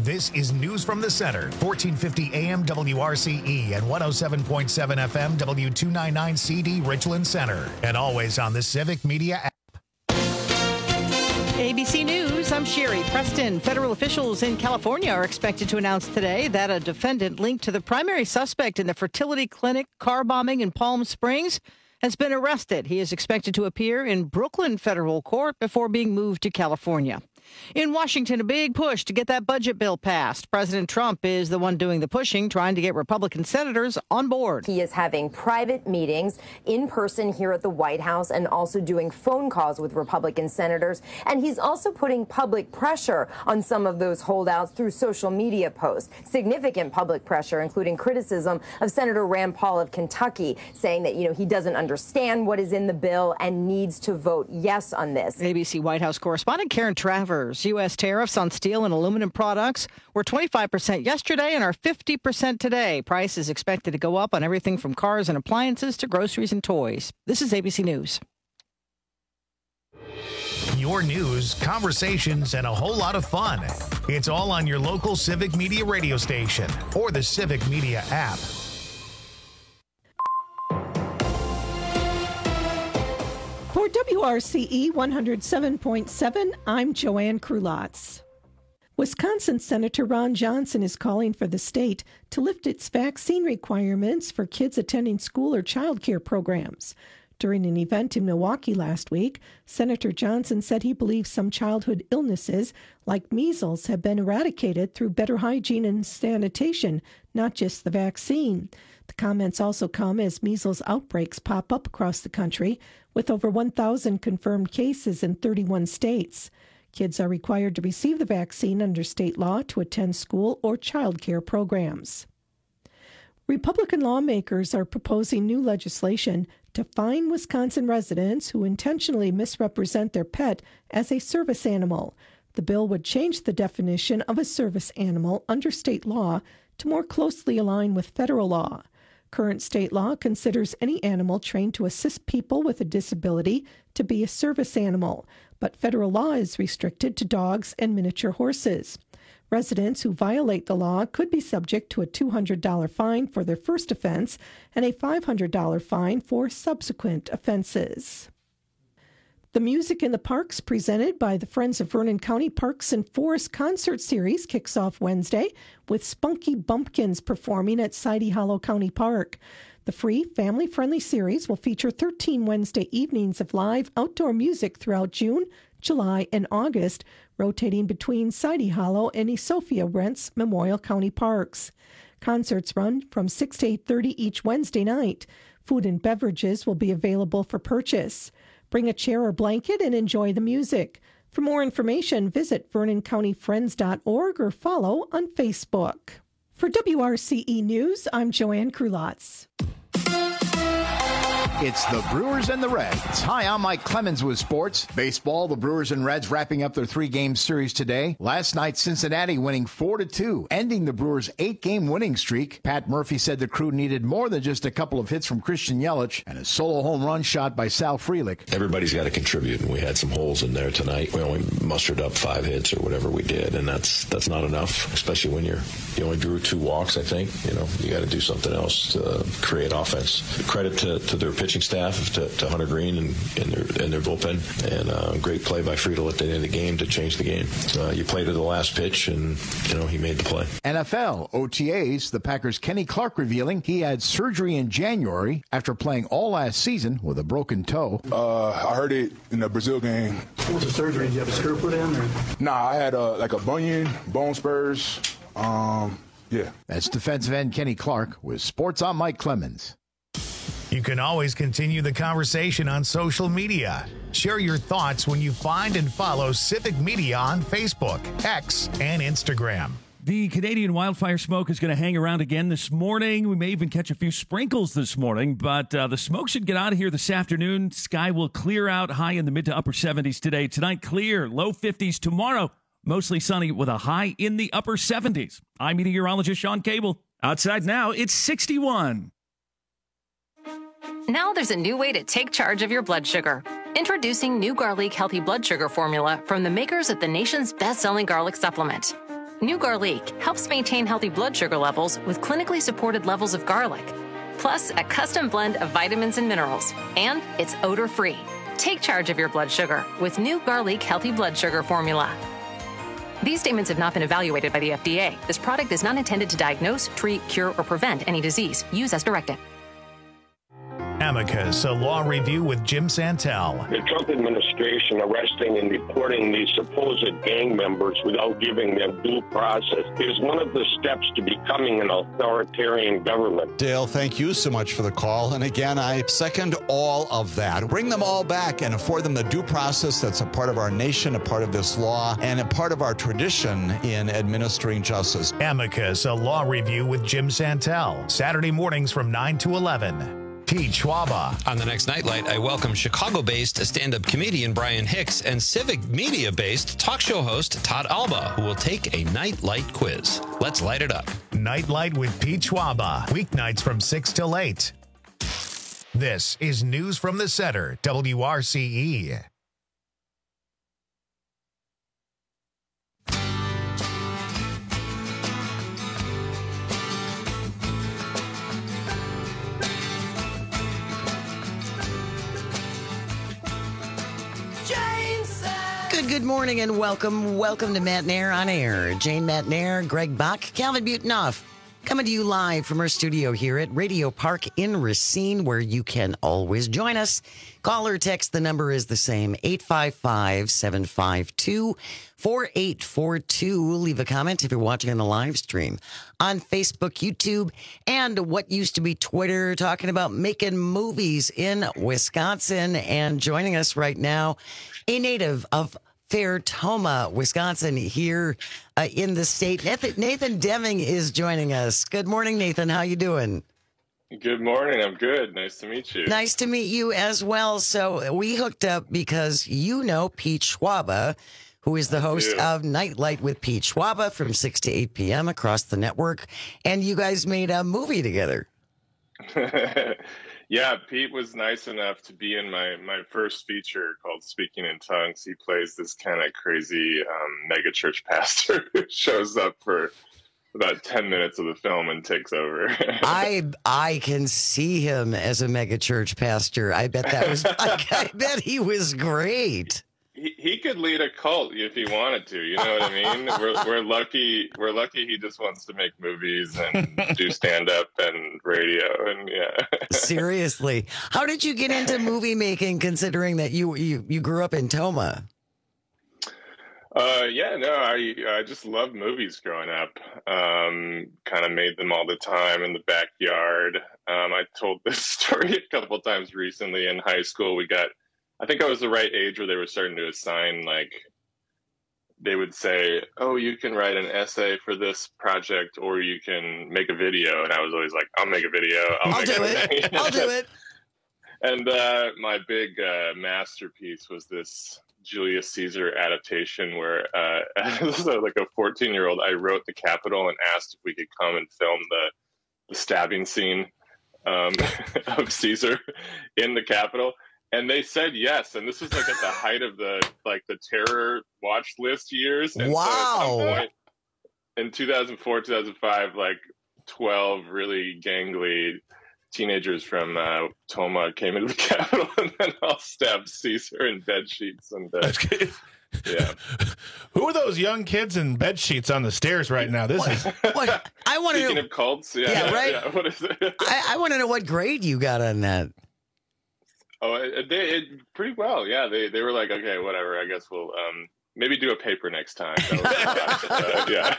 This is News from the Center, 1450 AM WRCE and 107.7 FM W299CD Richland Center, and always on the Civic Media app. ABC News, I'm Sherry Preston. Federal officials in California are expected to announce today that a defendant linked to the primary suspect in the fertility clinic car bombing in Palm Springs has been arrested. He is expected to appear in Brooklyn federal court before being moved to California. In Washington, a big push to get that budget bill passed. President Trump is the one doing the pushing, trying to get Republican senators on board. He is having private meetings in person here at the White House and also doing phone calls with Republican senators. And he's also putting public pressure on some of those holdouts through social media posts. Significant public pressure, including criticism of Senator Rand Paul of Kentucky, saying that, he doesn't understand what is in the bill and needs to vote yes on this. ABC White House correspondent Karen Travers. U.S. tariffs on steel and aluminum products were 25% yesterday and are 50% today. Price is expected to go up on everything from cars and appliances to groceries and toys. This is ABC News. Your news, conversations, and a whole lot of fun. It's all on your local Civic Media radio station or the Civic Media app. For WRCE 107.7, I'm Joanne Krulotz. Wisconsin Senator Ron Johnson is calling for the state to lift its vaccine requirements for kids attending school or child care programs. During an event in Milwaukee last week, Senator Johnson said he believes some childhood illnesses, like measles, have been eradicated through better hygiene and sanitation, not just the vaccine. The comments also come as measles outbreaks pop up across the country, with over 1,000 confirmed cases in 31 states. Kids are required to receive the vaccine under state law to attend school or child care programs. Republican lawmakers are proposing new legislation to fine Wisconsin residents who intentionally misrepresent their pet as a service animal. The bill would change the definition of a service animal under state law to more closely align with federal law. Current state law considers any animal trained to assist people with a disability to be a service animal, but federal law is restricted to dogs and miniature horses. Residents who violate the law could be subject to a $200 fine for their first offense and a $500 fine for subsequent offenses. The Music in the Parks, presented by the Friends of Vernon County Parks and Forest Concert Series, kicks off Wednesday with Spunky Bumpkins performing at Sidey Hollow County Park. The free, family-friendly series will feature 13 Wednesday evenings of live outdoor music throughout June, July, and August, rotating between Sidey Hollow and Esofia Rents Memorial County Parks. Concerts run from 6 to 8:30 each Wednesday night. Food and beverages will be available for purchase. Bring a chair or blanket and enjoy the music. For more information, visit VernonCountyFriends.org or follow on Facebook. For WRCE News, I'm Joanne Krulotz. It's the Brewers and the Reds. Hi, I'm Mike Clemens with sports. Baseball, the Brewers and Reds wrapping up their 3-game series today. Last night, Cincinnati winning 4-2, ending the Brewers' 8-game winning streak. Pat Murphy said the crew needed more than just a couple of hits from Christian Yelich and a solo home run shot by Sal Frelick. Everybody's got to contribute, and we had some holes in there tonight. We only mustered up 5 hits or whatever we did, and that's not enough, especially when you only drew 2 walks, I think. You got to do something else to create offense. Credit to their pitching staff, to Hunter Green and their bullpen, and great play by Friedel at the end of the game to change the game. You play to the last pitch, and he made the play. NFL OTAs, the Packers' Kenny Clark revealing he had surgery in January after playing all last season with a broken toe. I heard it in the Brazil game. What was the surgery? Did you have a screw put in? Or? Nah, I had a bunion, bone spurs. Yeah. That's defensive end Kenny Clark with Sports on Mike Clemens. You can always continue the conversation on social media. Share your thoughts when you find and follow Civic Media on Facebook, X, and Instagram. The Canadian wildfire smoke is going to hang around again this morning. We may even catch a few sprinkles this morning, but the smoke should get out of here this afternoon. Sky will clear out, high in the mid to upper 70s today. Tonight, clear, low 50s. Tomorrow, mostly sunny with a high in the upper 70s. I'm meteorologist Sean Cable. Outside now, it's 61. Now there's a new way to take charge of your blood sugar. Introducing new Garlic Healthy Blood Sugar Formula from the makers of the nation's best-selling garlic supplement. New Garlic helps maintain healthy blood sugar levels with clinically supported levels of garlic, plus a custom blend of vitamins and minerals, and it's odor-free. Take charge of your blood sugar with New Garlic Healthy Blood Sugar Formula. These statements have not been evaluated by the FDA. This product is not intended to diagnose, treat, cure, or prevent any disease. Use as directed. Amicus, a law review with Jim Santel. The Trump administration arresting and deporting these supposed gang members without giving them due process is one of the steps to becoming an authoritarian government. Dale, thank you so much for the call. And again, I second all of that. Bring them all back and afford them the due process that's a part of our nation, a part of this law, and a part of our tradition in administering justice. Amicus, a law review with Jim Santel. Saturday mornings from 9 to 11. Pete Schwaba. On the next Nightlight, I welcome Chicago-based stand-up comedian Brian Hicks and civic media-based talk show host Todd Alba, who will take a Nightlight quiz. Let's light it up. Nightlight with Pete Schwaba. Weeknights from 6 till 8. This is News from the Center, WRCE. Good morning and welcome to Matt Nair on Air. Jane Matt Nair, Greg Bach, Calvin Butonoff, coming to you live from our studio here at Radio Park in Racine, where you can always join us. Call or text, the number is the same, 855-752-4842. Leave a comment if you're watching on the live stream on Facebook, YouTube, and what used to be Twitter, talking about making movies in Wisconsin. And joining us right now, a native of Fairtoma, Wisconsin, here in the state. Nathan Deming is joining us. Good morning, Nathan. How you doing? Good morning. I'm good. Nice to meet you. Nice to meet you as well. So we hooked up because you know Pete Schwaba, who is the host of Nightlight with Pete Schwaba from 6 to 8 p.m. across the network. And you guys made a movie together. Yeah, Pete was nice enough to be in my first feature called Speaking in Tongues. He plays this kind of crazy megachurch pastor who shows up for about 10 minutes of the film and takes over. I can see him as a megachurch pastor. I bet I bet he was great. He could lead a cult if he wanted to. You know what I mean? We're lucky. We're lucky. He just wants to make movies and do stand up and radio and yeah. Seriously, how did you get into movie making? Considering that you grew up in Toma. I just loved movies growing up. Kind of made them all the time in the backyard. I told this story a couple times recently. In high school, I think I was the right age where they were starting to assign, like, they would say, oh, you can write an essay for this project or you can make a video. And I was always like, I'll make a video. I'll do it. And my big masterpiece was this Julius Caesar adaptation where, as like a 14-year-old, I wrote the Capitol and asked if we could come and film the stabbing scene of Caesar in the Capitol. And they said yes, and this was like at the height of the terror watch list years. And wow! So at some point in 2004, 2005, 12 really gangly teenagers from Toma came into the Capitol and then all stabbed Caesar in bed sheets. And yeah, who are those young kids in bed sheets on the stairs right now? This is what I want to know. Speaking of cults, yeah, right. Yeah, what is it? I want to know what grade you got on that. Oh, it pretty well. Yeah, they were like, okay, whatever. I guess we'll maybe do a paper next time. Yeah.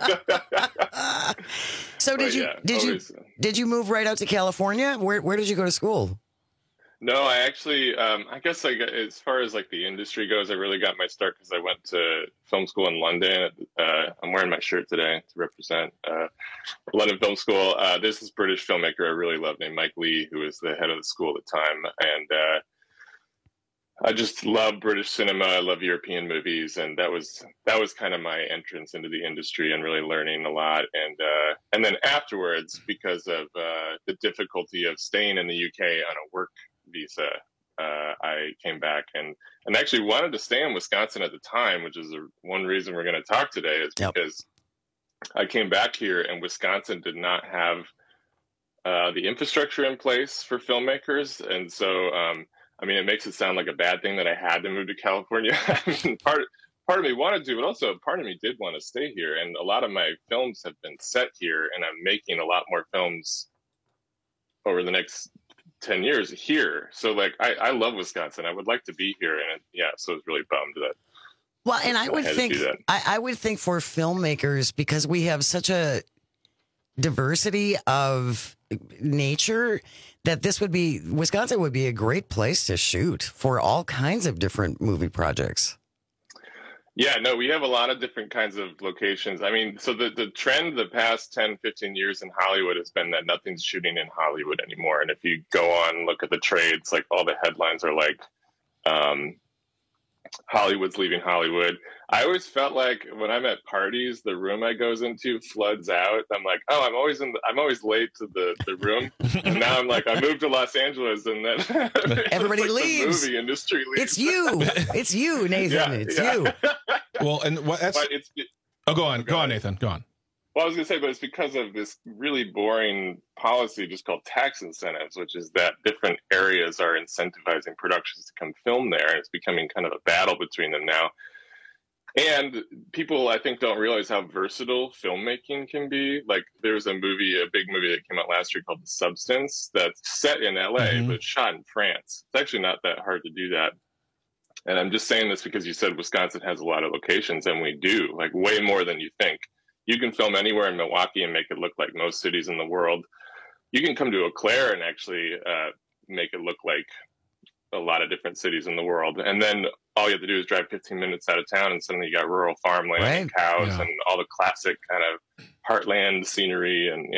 So did you move right out to California? Where did you go to school? No, I actually, I guess as far as the industry goes, I really got my start because I went to film school in London. I'm wearing my shirt today to represent London Film School. There's this British filmmaker I really love named Mike Lee, who was the head of the school at the time. And I just love British cinema. I love European movies. And that was kind of my entrance into the industry and really learning a lot. And then afterwards, because of the difficulty of staying in the UK on a work visa, I came back and actually wanted to stay in Wisconsin at the time, which is one reason we're going to talk today, is because I came back here, and Wisconsin did not have the infrastructure in place for filmmakers. And so, I mean, it makes it sound like a bad thing that I had to move to California. I mean, part of me wanted to, but also part of me did want to stay here. And a lot of my films have been set here, and I'm making a lot more films over the next 10 years here. So, like, I love Wisconsin. I would like to be here. And so I was really bummed that. Well, and I would think for filmmakers, because we have such a diversity of nature, that Wisconsin would be a great place to shoot for all kinds of different movie projects. Yeah, no, we have a lot of different kinds of locations. I mean, so the trend the past 10, 15 years in Hollywood has been that nothing's shooting in Hollywood anymore. And if you go on and look at the trades, like all the headlines are like, Hollywood's leaving Hollywood. I always felt like when I'm at parties, the room I goes into floods out. I'm like, oh, I'm always late to the room. And now I'm like, I moved to Los Angeles, and then everybody leaves. The movie industry leaves. It's you, Nathan. You. Well, and go on, Nathan. Go on. Well, I was going to say, but it's because of this really boring policy just called tax incentives, which is that different areas are incentivizing productions to come film there. And it's becoming kind of a battle between them now. And people, I think, don't realize how versatile filmmaking can be. Like, there was a big movie that came out last year called The Substance that's set in LA, but shot in France. It's actually not that hard to do that. And I'm just saying this because you said Wisconsin has a lot of locations, and we do, like, way more than you think. You can film anywhere in Milwaukee and make it look like most cities in the world. You can come to Eau Claire and actually make it look like a lot of different cities in the world. And then all you have to do is drive 15 minutes out of town, and suddenly you got rural farmland and cows and all the classic kind of heartland scenery. And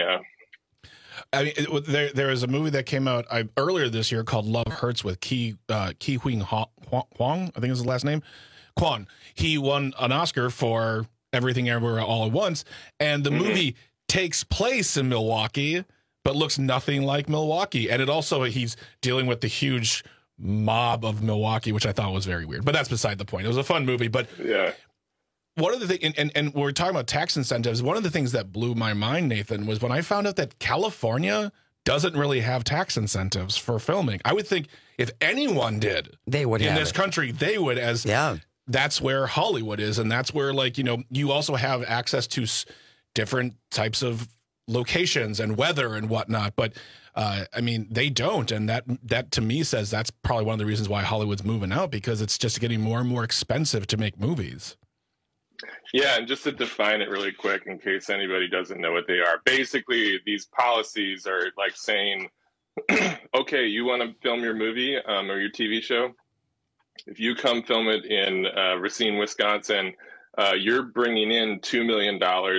I mean, there is a movie that came out earlier this year called Love Hurts with Ke Huy Quan, I think is his last name. Quan. He won an Oscar for Everything Everywhere All at Once, and the movie takes place in Milwaukee but looks nothing like Milwaukee. And he's dealing with the huge mob of Milwaukee, which I thought was very weird, but that's beside the point. It was a fun movie, but one of the things, and we're talking about tax incentives, one of the things that blew my mind, Nathan, was when I found out that California doesn't really have tax incentives for filming. I would think if anyone did, they would in this country, they would, that's where Hollywood is. And that's where, like, you also have access to different types of locations and weather and whatnot. But I mean, they don't. And that to me says that's probably one of the reasons why Hollywood's moving out, because it's just getting more and more expensive to make movies. Yeah, and just to define it really quick in case anybody doesn't know what they are. Basically, these policies are like saying, okay, you want to film your movie or your TV show? If you come film it in Racine, Wisconsin, you're bringing in $2 million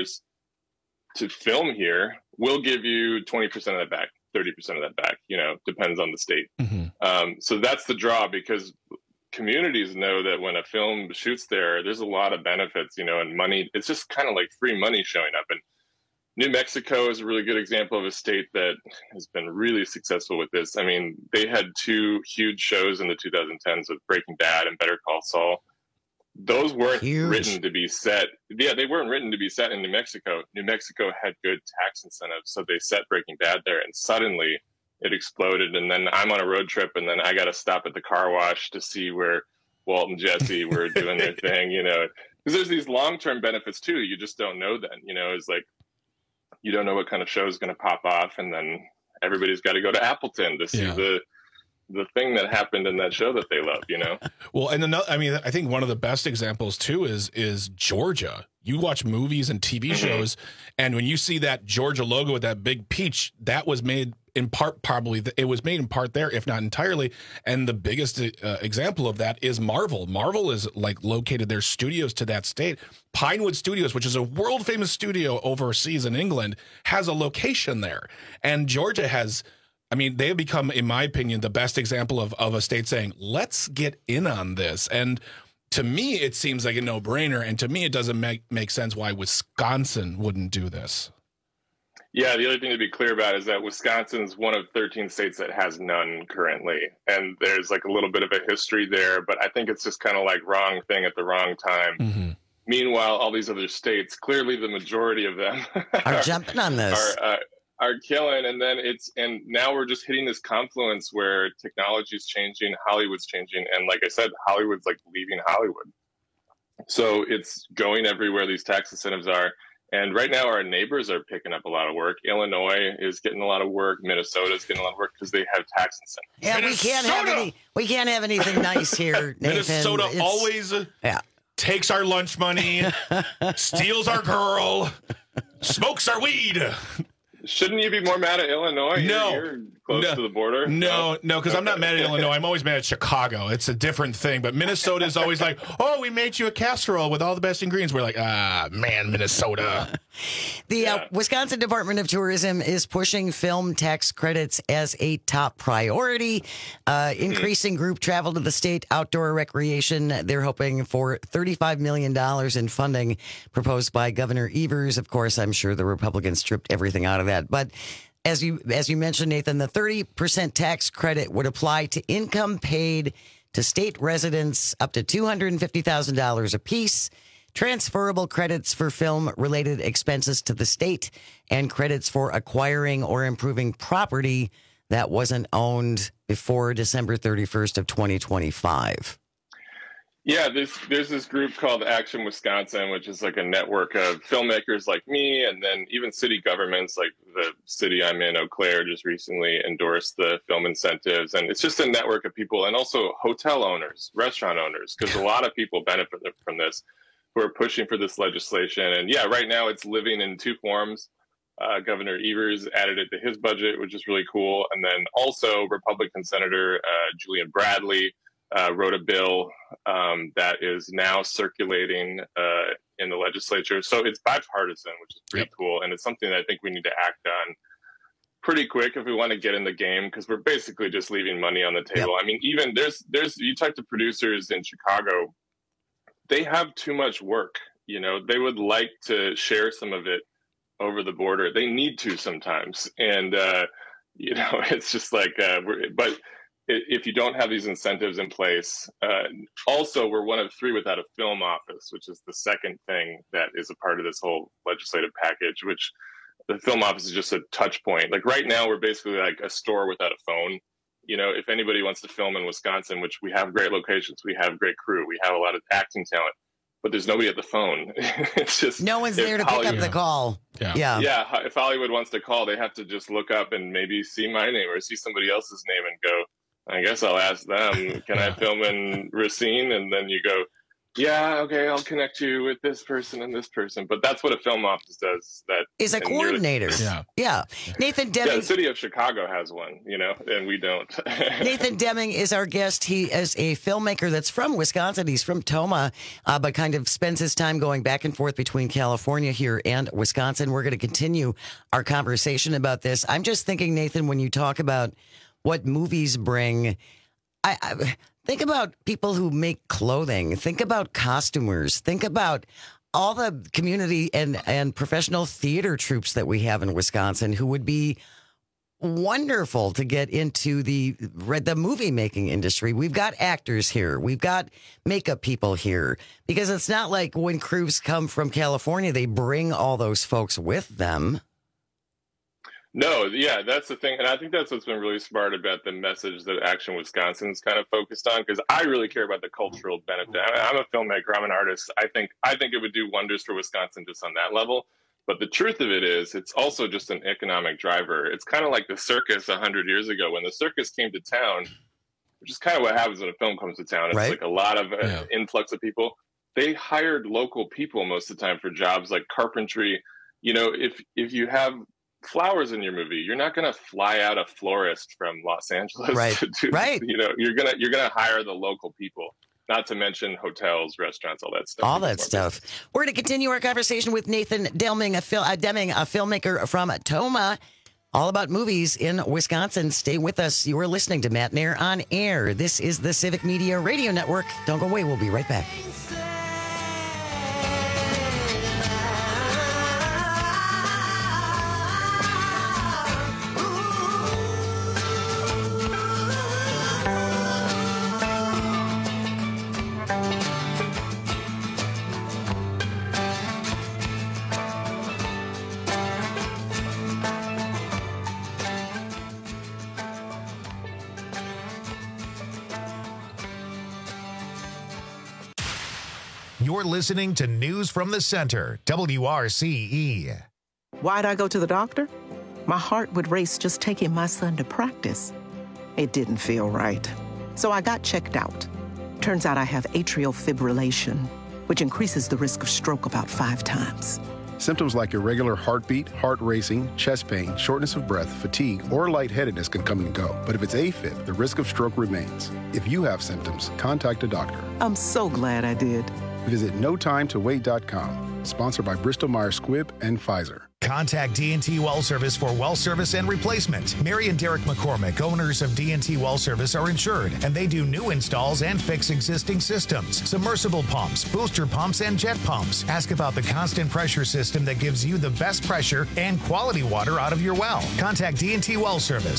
to film here. We'll give you 20% of that back, 30% of that back, depends on the state. So that's the draw, because communities know that when a film shoots there's a lot of benefits, and money. It's just kind of like free money showing up. And New Mexico is a really good example of a state that has been really successful with this. I mean, they had two huge shows in the 2010s with Breaking Bad and Better Call Saul. Those weren't written to be set. Yeah, they weren't written to be set in New Mexico. New Mexico had good tax incentives, so they set Breaking Bad there, and suddenly it exploded. And then I'm on a road trip, and then I got to stop at the car wash to see where Walt and Jesse were doing their thing, because there's these long-term benefits too. You just don't know then, it's like, you don't know what kind of show is going to pop off, and then everybody's got to go to Appleton to see the thing that happened in that show that they love, Well, and I think one of the best examples too is Georgia. You watch movies and TV shows, and when you see that Georgia logo with that big peach, that was made in part, it was made in part there, if not entirely. And the biggest example of that is Marvel. Marvel is like located their studios to that state. Pinewood Studios, which is a world famous studio overseas in England, has a location there. And Georgia has, they have become, in my opinion, the best example of a state saying, let's get in on this. And to me, it seems like a no-brainer. And to me, it doesn't make sense why Wisconsin wouldn't do this. Yeah, the other thing to be clear about is that Wisconsin's one of 13 states that has none currently. And there's like a little bit of a history there, but I think it's just kind of like wrong thing at the wrong time. Meanwhile, all these other states, clearly the majority of them are jumping on this. Are killing. And now we're just hitting this confluence where technology is changing, Hollywood's changing. And like I said, Hollywood's like leaving Hollywood. So it's going everywhere these tax incentives are. And right now our neighbors are picking up a lot of work. Illinois is getting a lot of work. Minnesota is getting a lot of work because they have tax incentives. Yeah, we can't have anything nice here, Nathan. Minnesota always takes our lunch money, steals our girl, smokes our weed. Shouldn't you be more mad at Illinois? No. You're close to the border. No, because I'm not mad at Illinois. I'm always mad at Chicago. It's a different thing. But Minnesota is always like, oh, we made you a casserole with all the best ingredients. We're like, man, Minnesota. The Wisconsin Department of Tourism is pushing film tax credits as a top priority, increasing group travel to the state, outdoor recreation. They're hoping for $35 million in funding proposed by Governor Evers. Of course, I'm sure the Republicans stripped everything out of that. But as you mentioned, Nathan, the 30% tax credit would apply to income paid to state residents up to $250,000 apiece. Transferable credits for film-related expenses to the state and credits for acquiring or improving property that wasn't owned before December 31st of 2025. Yeah, there's this group called Action Wisconsin, which is like a network of filmmakers like me, and then even city governments, like the city I'm in, Eau Claire, just recently endorsed the film incentives. And it's just a network of people, and also hotel owners, restaurant owners, because a lot of people benefit from this, who are pushing for this legislation. And yeah, right now it's living in two forms. Governor Evers added it to his budget, which is really cool. And then also Republican Senator Julian Bradley wrote a bill that is now circulating in the legislature. So it's bipartisan, which is pretty cool. And it's something that I think we need to act on pretty quick if we want to get in the game, because we're basically just leaving money on the table. Yep. I mean, even there's you talk to producers in Chicago, they have too much work. You know, they would like to share some of it over the border. They need to sometimes. And, you know, it's just like, but if you don't have these incentives in place, also we're one of three without a film office, which is the second thing that is a part of this whole legislative package, which the film office is just a touch point. Like right now, we're basically like a store without a phone. You know, if anybody wants to film in Wisconsin, which we have great locations, we have great crew, we have a lot of acting talent, but there's nobody at the phone. It's just no one's there to pick up the call. Yeah. If Hollywood wants to call, they have to just look up and maybe see my name or see somebody else's name and go, I guess I'll ask them, can I film in Racine? And then you go, yeah, okay, I'll connect you with this person and this person. But that's what a film office does. That is a coordinator. Yeah. Nathan Deming. Yeah, the city of Chicago has one, you know, and we don't. Nathan Deming is our guest. He is a filmmaker that's from Wisconsin. He's from Tomah, but kind of spends his time going back and forth between California here and Wisconsin. We're going to continue our conversation about this. I'm just thinking, Nathan, when you talk about what movies bring, I think about people who make clothing. Think about costumers. Think about all the community and professional theater troupes that we have in Wisconsin who would be wonderful to get into the movie making industry. We've got actors here. We've got makeup people here, because it's not like when crews come from California, they bring all those folks with them. No, yeah, that's the thing. And I think that's what's been really smart about the message that Action Wisconsin's kind of focused on, because I really care about the cultural benefit. I'm a filmmaker. I'm an artist. I think it would do wonders for Wisconsin just on that level. But the truth of it is, it's also just an economic driver. It's kind of like the circus 100 years ago. When the circus came to town, which is kind of what happens when a film comes to town. It's like a lot of influx of people. They hired local people most of the time for jobs like carpentry. You know, if you have flowers in your movie, you're not going to fly out a florist from Los Angeles. Right. You know, you're gonna hire the local people. Not to mention hotels, restaurants, all that stuff. All that stuff. We're going to continue our conversation with Nathan Deming, a filmmaker from Tomah, all about movies in Wisconsin. Stay with us. You are listening to Matt Nair on Air. This is the Civic Media Radio Network. Don't go away. We'll be right back. You're listening to News from the Center, WRCE. Why'd I go to the doctor? My heart would race just taking my son to practice. It didn't feel right. So I got checked out. Turns out I have atrial fibrillation, which increases the risk of stroke about 5 times. Symptoms like irregular heartbeat, heart racing, chest pain, shortness of breath, fatigue, or lightheadedness can come and go. But if it's AFib, the risk of stroke remains. If you have symptoms, contact a doctor. I'm so glad I did. Visit notimetowait.com. Sponsored by Bristol-Myers Squibb and Pfizer. Contact D&T Well Service for well service and replacement. Mary and Derek McCormick, owners of D&T Well Service, are insured, and they do new installs and fix existing systems, submersible pumps, booster pumps, and jet pumps. Ask about the constant pressure system that gives you the best pressure and quality water out of your well. Contact D&T Well Service,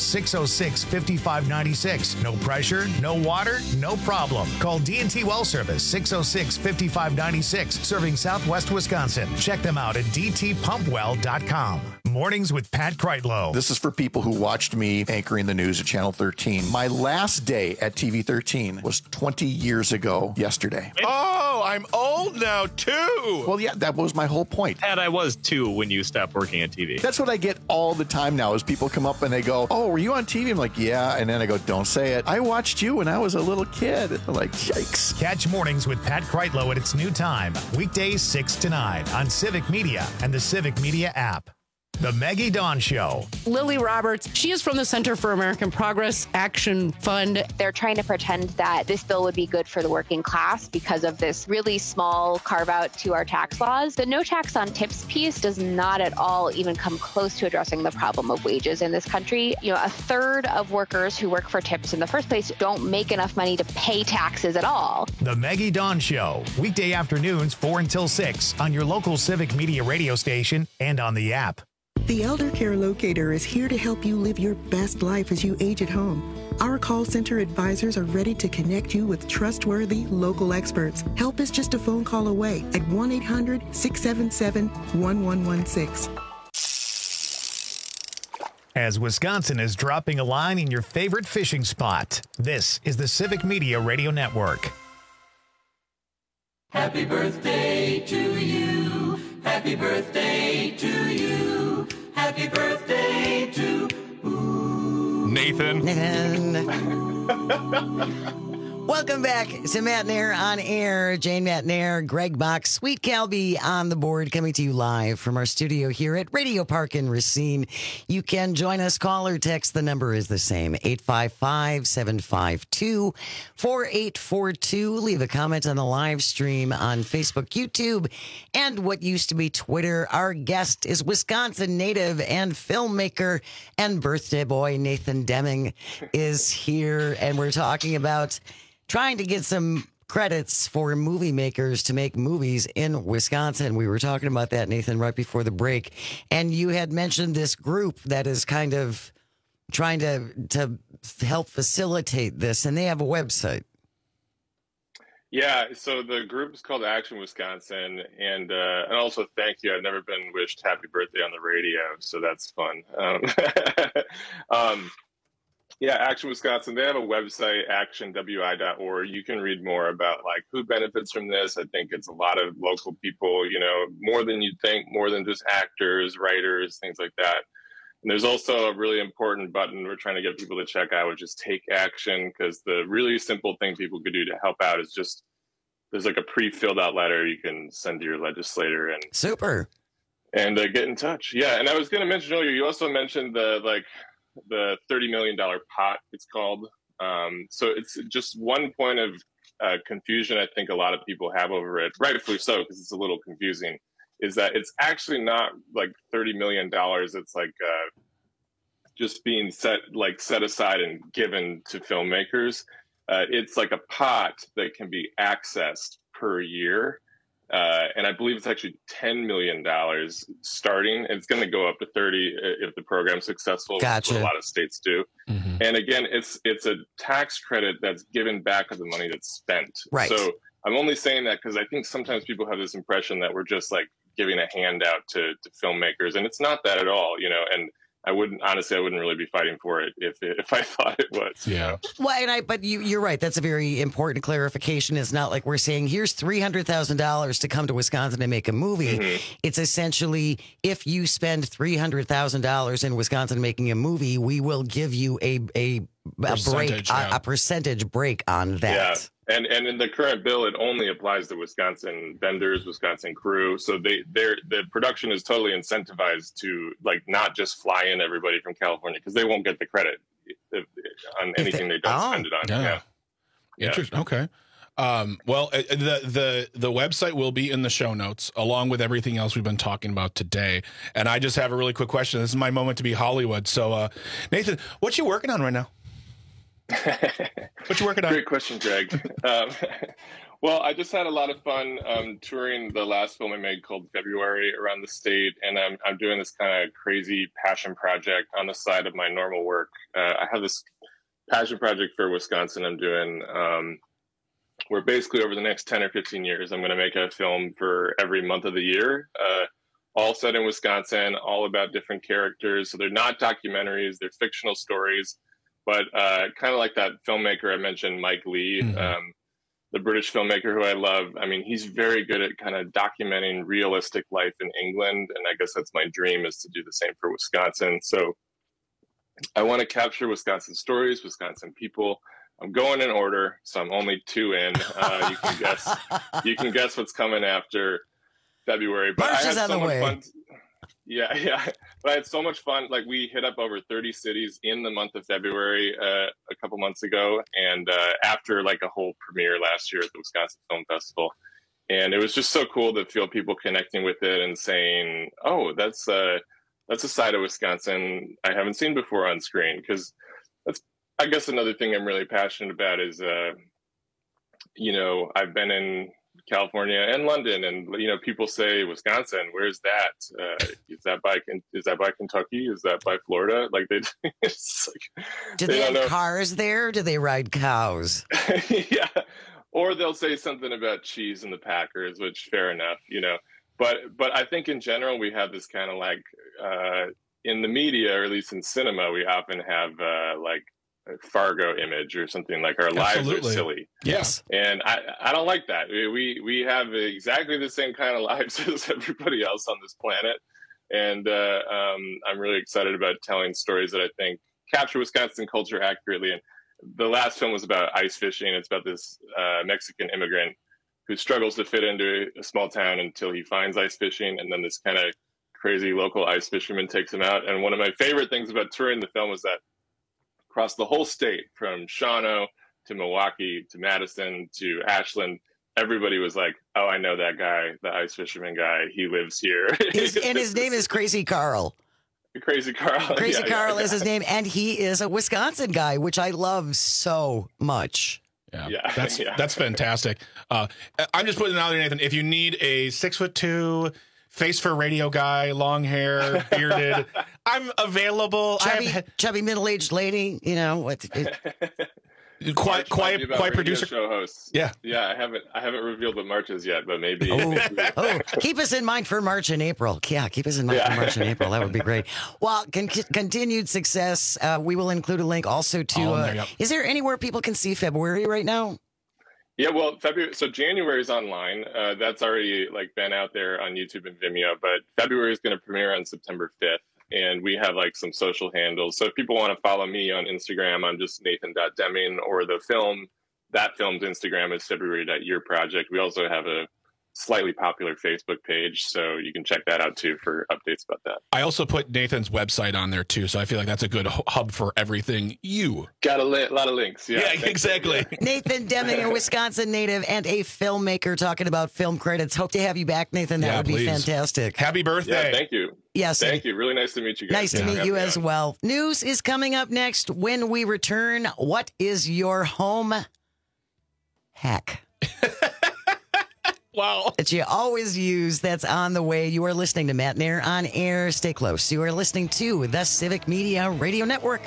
606-5596. No pressure, no water, no problem. Call D&T Well Service, 606-5596, serving Southwest Wisconsin. Check them out at dtpumpwell.com. Mornings with Pat Kreitlow. This is for people who watched me anchoring the news at Channel 13. My last day at TV 13 was 20 years ago yesterday. Oh, I'm old now, too. Well, yeah, that was my whole point. Pat, I was, too, when you stopped working at TV. That's what I get all the time now is people come up and they go, oh, were you on TV? I'm like, yeah. And then I go, don't say it. I watched you when I was a little kid. I'm like, yikes. Catch Mornings with Pat Kreitlow at its new time, weekdays 6 to 9 on Civic Media and the Civic Media app. The Maggie Dawn Show. Lily Roberts, she is from the Center for American Progress Action Fund. They're trying to pretend that this bill would be good for the working class because of this really small carve out to our tax laws. The no tax on tips piece does not at all even come close to addressing the problem of wages in this country. You know, a third of workers who work for tips in the first place don't make enough money to pay taxes at all. The Maggie Dawn Show, weekday afternoons 4 until 6 on your local Civic Media radio station and on the app. The Elder Care Locator is here to help you live your best life as you age at home. Our call center advisors are ready to connect you with trustworthy local experts. Help is just a phone call away at 1-800-677-1116. As Wisconsin is dropping a line in your favorite fishing spot, this is the Civic Media Radio Network. Happy birthday to you. Happy birthday to you. Happy birthday to Nathan. Welcome back to Matt and Air on Air. Jane Matt and Air, Greg Box, Sweet Calby on the board, coming to you live from our studio here at Radio Park in Racine. You can join us, call or text. The number is the same, 855-752-4842. Leave a comment on the live stream on Facebook, YouTube, and what used to be Twitter. Our guest is Wisconsin native and filmmaker and birthday boy Nathan Deming is here, and we're talking about trying to get some credits for movie makers to make movies in Wisconsin. We were talking about that, Nathan, right before the break. And you had mentioned this group that is kind of trying to help facilitate this, and they have a website. Yeah, so the group is called Action Wisconsin, and also thank you. I've never been wished happy birthday on the radio, so that's fun. Yeah, Action Wisconsin, they have a website, actionwi.org. You can read more about like who benefits from this. I think it's a lot of local people, you know, more than you'd think, more than just actors, writers, things like that. And there's also a really important button we're trying to get people to check out, which is Take Action, because the really simple thing people could do to help out is just, there's like a pre-filled out letter you can send to your legislator and super and get in touch. Yeah, and I was going to mention earlier, you also mentioned the $30 million pot, it's called. So it's just one point of confusion I think a lot of people have over it, rightfully so, because it's a little confusing, is that it's actually not like $30 million. It's like just being set aside and given to filmmakers. It's like a pot that can be accessed per year. And I believe it's actually $10 million starting. It's going to go up to 30 if the program's successful. Gotcha. What a lot of states do. Mm-hmm. And again, it's a tax credit that's given back of the money that's spent. Right. So I'm only saying that because I think sometimes people have this impression that we're just like giving a handout to filmmakers, and it's not that at all, you know. And I wouldn't really be fighting for it if I thought it was. Yeah. Well, but you're right. That's a very important clarification. It's not like we're saying here's $300,000 to come to Wisconsin and make a movie. Mm-hmm. It's essentially if you spend $300,000 in Wisconsin making a movie, we will give you a percentage break on that. Yeah. And in the current bill, it only applies to Wisconsin vendors, Wisconsin crew. So the production is totally incentivized to like not just fly in everybody from California, because they won't get the credit on anything they don't spend it on. Yeah. Interesting. Okay. Well, the website will be in the show notes along with everything else we've been talking about today. And I just have a really quick question. This is my moment to be Hollywood. So, Nathan, what you working on right now? What you working on? Great question, Greg. Well, I just had a lot of fun touring the last film I made called February around the state, and I'm doing this kind of crazy passion project on the side of my normal work. I have this passion project for Wisconsin I'm doing where basically over the next 10 or 15 years, I'm going to make a film for every month of the year, all set in Wisconsin, all about different characters. So they're not documentaries, they're fictional stories. But kind of like that filmmaker I mentioned, Mike Lee, the British filmmaker who I love. I mean, he's very good at kind of documenting realistic life in England. And I guess that's my dream, is to do the same for Wisconsin. So I want to capture Wisconsin stories, Wisconsin people. I'm going in order, so I'm only 2 in. You can guess what's coming after February. But March I is had on so the much way. fun. Yeah. But I had so much fun. Like, we hit up over 30 cities in the month of February a couple months ago, and after like a whole premiere last year at the Wisconsin Film Festival. And it was just so cool to feel people connecting with it and saying, "Oh, that's a side of Wisconsin I haven't seen before on screen." Because that's, I guess, another thing I'm really passionate about is, I've been in California and London, and people say, "Wisconsin, where's that? Is that by Kentucky? Is that by Florida?" Like it's like, Do they have cars there? Do they ride cows? Yeah, or they'll say something about cheese and the Packers, which fair enough, But I think in general we have this kind of like in the media, or at least in cinema, we often have like Fargo image or something, like our lives are silly. Yes. And I don't like that. We have exactly the same kind of lives as everybody else on this planet. And I'm really excited about telling stories that I think capture Wisconsin culture accurately. And the last film was about ice fishing. It's about this Mexican immigrant who struggles to fit into a small town until he finds ice fishing. And then this kind of crazy local ice fisherman takes him out. And one of my favorite things about touring the film was that across the whole state, from Shawano to Milwaukee to Madison to Ashland, everybody was like, "Oh, I know that guy, the ice fisherman guy. He lives here." And his name is Crazy Carl. Crazy Carl. Crazy Carl is his name, and he is a Wisconsin guy, which I love so much. Yeah. That's fantastic. I'm just putting it out there, Nathan. If you need a 6'2" face for radio guy, long hair, bearded, I'm available. Chubby middle-aged lady, Quiet producer, show hosts. Yeah. I haven't revealed what March is yet, but maybe. Keep us in mind for March and April. Yeah, keep us in mind for March and April. That would be great. Well, continued success. We will include a link also to. Is there anywhere people can see February right now? Yeah, well, February. So January is online. That's already been out there on YouTube and Vimeo. But February is going to premiere on September 5th, and we have some social handles. So if people want to follow me on Instagram, I'm just Nathan.Deming, or that film's Instagram is February.YearProject. We also have a slightly popular Facebook page, so you can check that out too for updates about that. I also put Nathan's website on there too, so I feel like that's a good hub for everything you. Got a lot of links. Yeah, exactly. Nathan Deming, a Wisconsin native and a filmmaker, talking about film credits. Hope to have you back, Nathan. That would be fantastic. Happy birthday. Yeah, thank you. Yes. Thank you. Really nice to meet you guys. Nice to meet you as well. News is coming up next when we return. What is your home hack? Wow. That you always use, that's on the way. You are listening to Matt Nair on air. Stay close. You are listening to the Civic Media Radio Network.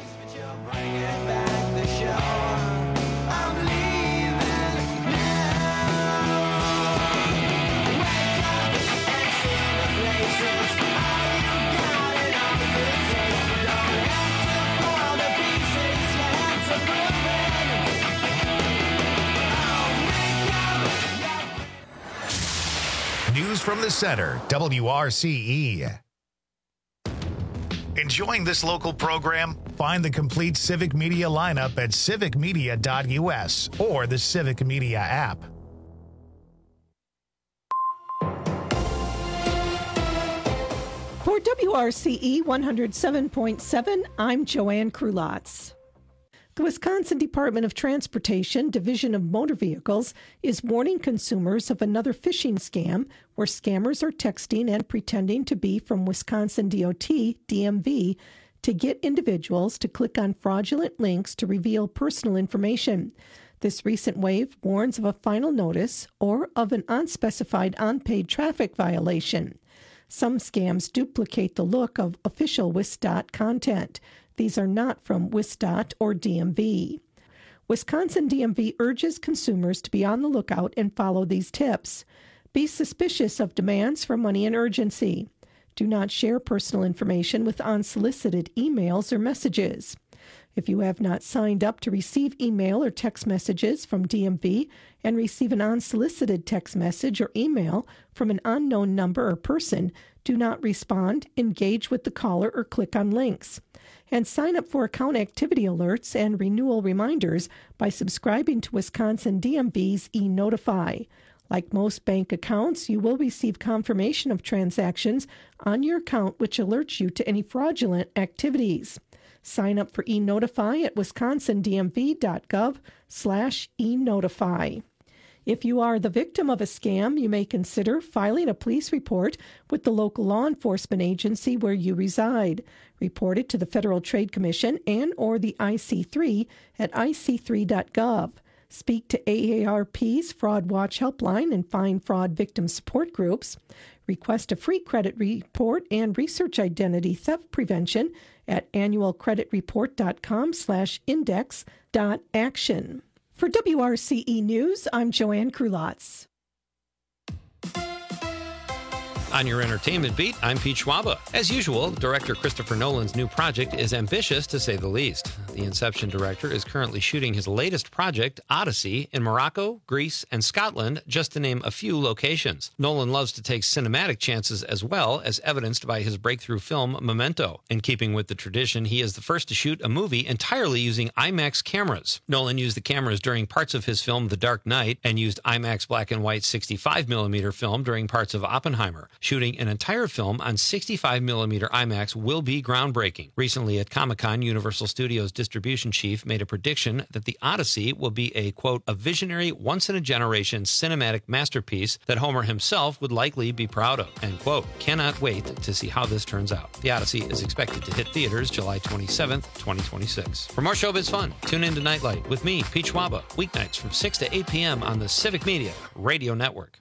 from the center, WRCE. Enjoying this local program? Find the complete Civic Media lineup at civicmedia.us or the Civic Media app. For WRCE 107.7, I'm Joanne Krulotz. The Wisconsin Department of Transportation Division of Motor Vehicles is warning consumers of another phishing scam where scammers are texting and pretending to be from Wisconsin DOT, DMV, to get individuals to click on fraudulent links to reveal personal information. This recent wave warns of a final notice or of an unspecified unpaid traffic violation. Some scams duplicate the look of official WisDOT content. These are not from WisDOT or DMV. Wisconsin DMV urges consumers to be on the lookout and follow these tips. Be suspicious of demands for money and urgency. Do not share personal information with unsolicited emails or messages. If you have not signed up to receive email or text messages from DMV and receive an unsolicited text message or email from an unknown number or person, do not respond, engage with the caller, or click on links. And sign up for account activity alerts and renewal reminders by subscribing to Wisconsin DMV's eNotify. Like most bank accounts, you will receive confirmation of transactions on your account which alerts you to any fraudulent activities. Sign up for eNotify at wisconsindmv.gov/eNotify. If you are the victim of a scam, you may consider filing a police report with the local law enforcement agency where you reside. Report it to the Federal Trade Commission and or the IC3 at ic3.gov. Speak to AARP's Fraud Watch Helpline and find fraud victim support groups. Request a free credit report and research identity theft prevention at annualcreditreport.com/index.action. For WRCE News, I'm Joanne Krulotz. On your entertainment beat, I'm Pete Schwaba. As usual, director Christopher Nolan's new project is ambitious, to say the least. The Inception director is currently shooting his latest project, Odyssey, in Morocco, Greece, and Scotland, just to name a few locations. Nolan loves to take cinematic chances as well, as evidenced by his breakthrough film, Memento. In keeping with the tradition, he is the first to shoot a movie entirely using IMAX cameras. Nolan used the cameras during parts of his film, The Dark Knight, and used IMAX black and white 65mm film during parts of Oppenheimer. Shooting an entire film on 65mm IMAX will be groundbreaking. Recently at Comic-Con, Universal Studios distribution chief made a prediction that the Odyssey will be a, quote, a visionary, once-in-a-generation cinematic masterpiece that Homer himself would likely be proud of, end quote. Cannot wait to see how this turns out. The Odyssey is expected to hit theaters July 27th, 2026. For more showbiz fun, tune in to Nightlight with me, Pete Schwaba, weeknights from 6 to 8 p.m. on the Civic Media Radio Network.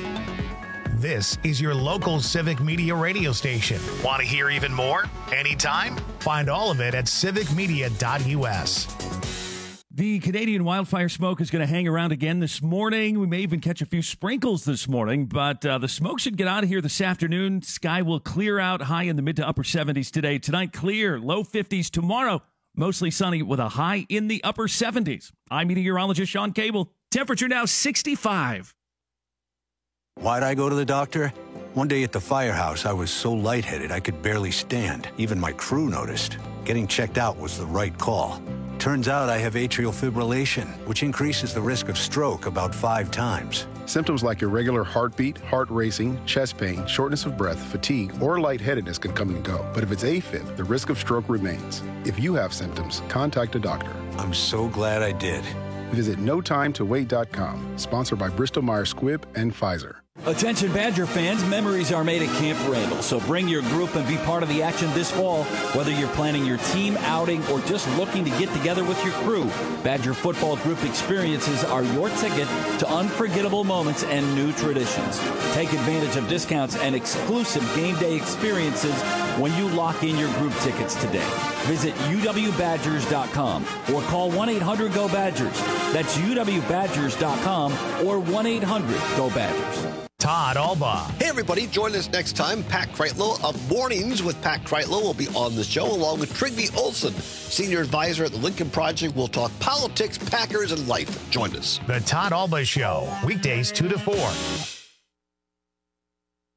This is your local Civic Media radio station. Want to hear even more? Anytime? Find all of it at civicmedia.us. The Canadian wildfire smoke is going to hang around again this morning. We may even catch a few sprinkles this morning, but the smoke should get out of here this afternoon. Sky will clear out, high in the mid to upper 70s today. Tonight, clear, low 50s. Tomorrow, mostly sunny with a high in the upper 70s. I'm meteorologist Sean Cable. Temperature now 65. Why'd I go to the doctor? One day at the firehouse, I was so lightheaded I could barely stand. Even my crew noticed. Getting checked out was the right call. Turns out I have atrial fibrillation, which increases the risk of stroke about 5 times. Symptoms like irregular heartbeat, heart racing, chest pain, shortness of breath, fatigue, or lightheadedness can come and go. But if it's AFib, the risk of stroke remains. If you have symptoms, contact a doctor. I'm so glad I did. Visit NoTimeToWait.com, sponsored by Bristol-Myers Squibb and Pfizer. Attention Badger fans, memories are made at Camp Randall, so bring your group and be part of the action this fall. Whether you're planning your team outing or just looking to get together with your crew, Badger football group experiences are your ticket to unforgettable moments and new traditions. Take advantage of discounts and exclusive game day experiences when you lock in your group tickets today. Visit UWBadgers.com or call 1-800-GO-BADGERS. That's UWBadgers.com or 1-800-GO-BADGERS. Todd Alba. Hey, everybody. Join us next time. Pat Kreitlow of Mornings with Pat Kreitlow will be on the show, along with Trygve Olsen, senior advisor at the Lincoln Project. We'll talk politics, Packers, and life. Join us. The Todd Alba Show, weekdays 2 to 4.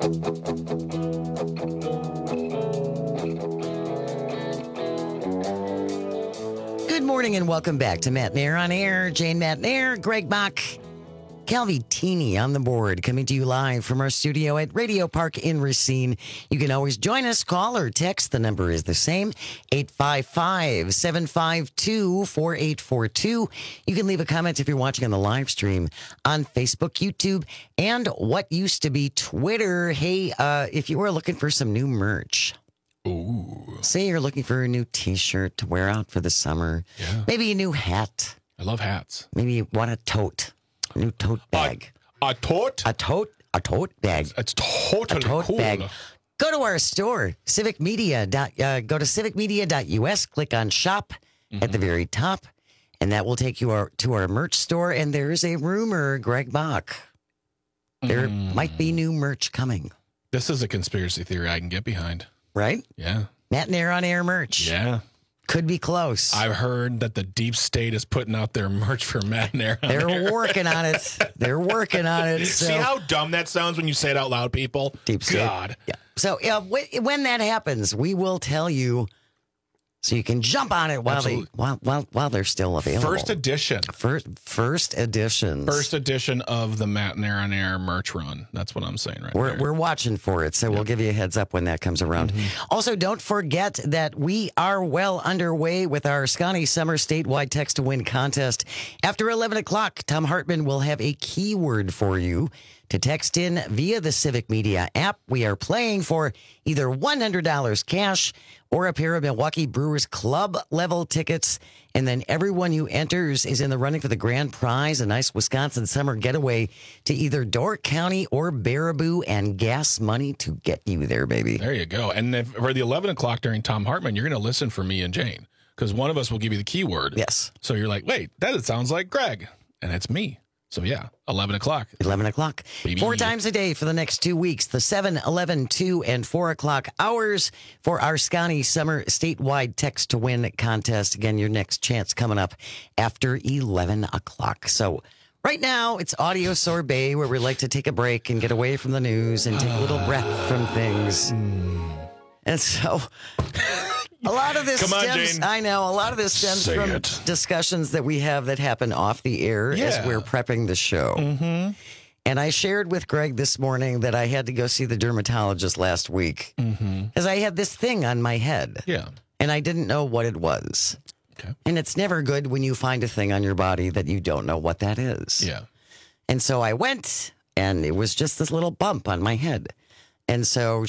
Good morning and welcome back to Matt Nair on Air. Jane Matt Nair, Greg Bach, Calvi Teeny on the board, coming to you live from our studio at Radio Park in Racine. You can always join us, call or text. The number is the same, 855-752-4842. You can leave a comment if you're watching on the live stream on Facebook, YouTube, and what used to be Twitter. Hey, if you were looking for some new merch, say you're looking for a new T-shirt to wear out for the summer, maybe a new hat. I love hats. Maybe you want a tote. A new tote bag. A tote? A tote bag. It's totally a tote cool. bag. Go to our store, Civic Media. Go to civicmedia.us, click on shop at the very top, and that will take you to our merch store. And there's a rumor, Greg Bach, there might be new merch coming. This is a conspiracy theory I can get behind. Right? Yeah. Matt Nair on Air merch. Yeah. Could be close. I've heard that the deep state is putting out their merch for Matt Nair. They're working on it. They're working on it. So. See how dumb that sounds when you say it out loud, people? Deep state. God. Yeah. So when that happens, we will tell you so you can jump on it while they're still available. First edition. First editions. First edition of the Matt Nair on Air merch run. That's what I'm saying there. We're watching for it, so we'll give you a heads up when that comes around. Also, don't forget that we are well underway with our Scotty Summer statewide text to win contest. After 11 o'clock, Tom Hartman will have a keyword for you to text in via the Civic Media app. We are playing for either $100 cash or a pair of Milwaukee Brewers club level tickets. And then everyone who enters is in the running for the grand prize, a nice Wisconsin summer getaway to either Door County or Baraboo, and gas money to get you there, baby. There you go. And for the 11 o'clock during Tom Hartman, you're going to listen for me and Jane, because one of us will give you the keyword. Yes. So you're like, wait, that sounds like Greg. And it's me. So, yeah, 11 o'clock. 11 o'clock. Baby. 4 times a day for the next 2 weeks, the 7, 11, 2, and 4 o'clock hours for our Scotty Summer statewide text to win contest. Again, your next chance coming up after 11 o'clock. So right now, it's Audio Sorbet, where we like to take a break and get away from the news and take a little breath from things. And so... A lot of this stems, I know, a lot of this stems from discussions that we have that happen off the air as we're prepping the show. And I shared with Greg this morning that I had to go see the dermatologist last week because I had this thing on my head. Yeah. And I didn't know what it was. Okay. And it's never good when you find a thing on your body that you don't know what that is. Yeah. And so I went, and it was just this little bump on my head. And so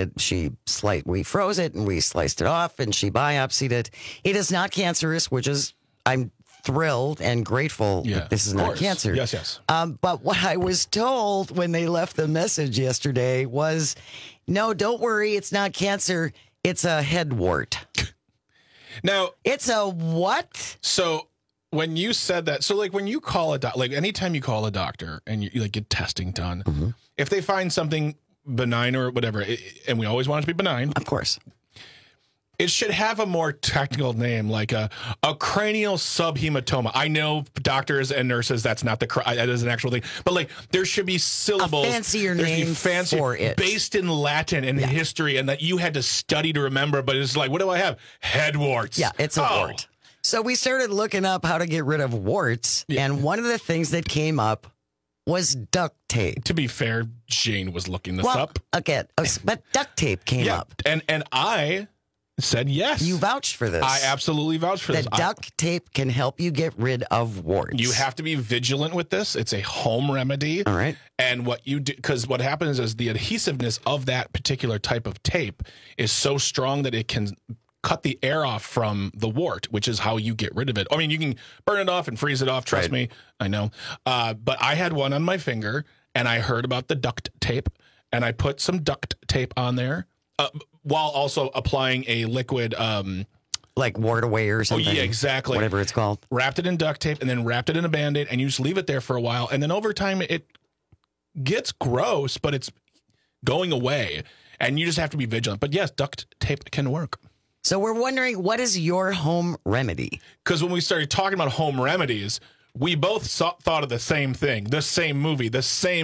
we froze it and we sliced it off and she biopsied it. It is not cancerous, which is, I'm thrilled and grateful that this is not cancer. Yes, yes. But what I was told when they left the message yesterday was, no, don't worry, it's not cancer. It's a head wart. Now, it's a what? So when you said that, so like when you call anytime you call a doctor and you like get testing done, if they find something benign or whatever, and we always want it to be benign, of course, it should have a more technical name, like a cranial subhematoma. I know doctors and nurses, that is an actual thing, but like there should be syllables, a fancier name for it, based in Latin and history, and that you had to study to remember. But it's like, what do I have? Head warts. Yeah, it's a wart. So we started looking up how to get rid of warts, and one of the things that came up was duct tape. To be fair, Jane was looking this up. Okay, but duct tape came up. And I said yes. You vouched for this. I absolutely vouched for this. Duct tape can help you get rid of warts. You have to be vigilant with this. It's a home remedy. All right. And what you do, because what happens is the adhesiveness of that particular type of tape is so strong that it can cut the air off from the wart, which is how you get rid of it. I mean, you can burn it off and freeze it off. Trust me. I know. But I had one on my finger and I heard about the duct tape and I put some duct tape on there while also applying a liquid, like wart away or something. Oh, yeah, exactly. Whatever it's called. Wrapped it in duct tape and then wrapped it in a Band-Aid and you just leave it there for a while. And then over time, it gets gross, but it's going away and you just have to be vigilant. But yes, duct tape can work. So we're wondering, what is your home remedy? Because when we started talking about home remedies, we both thought of the same thing, the same movie, the same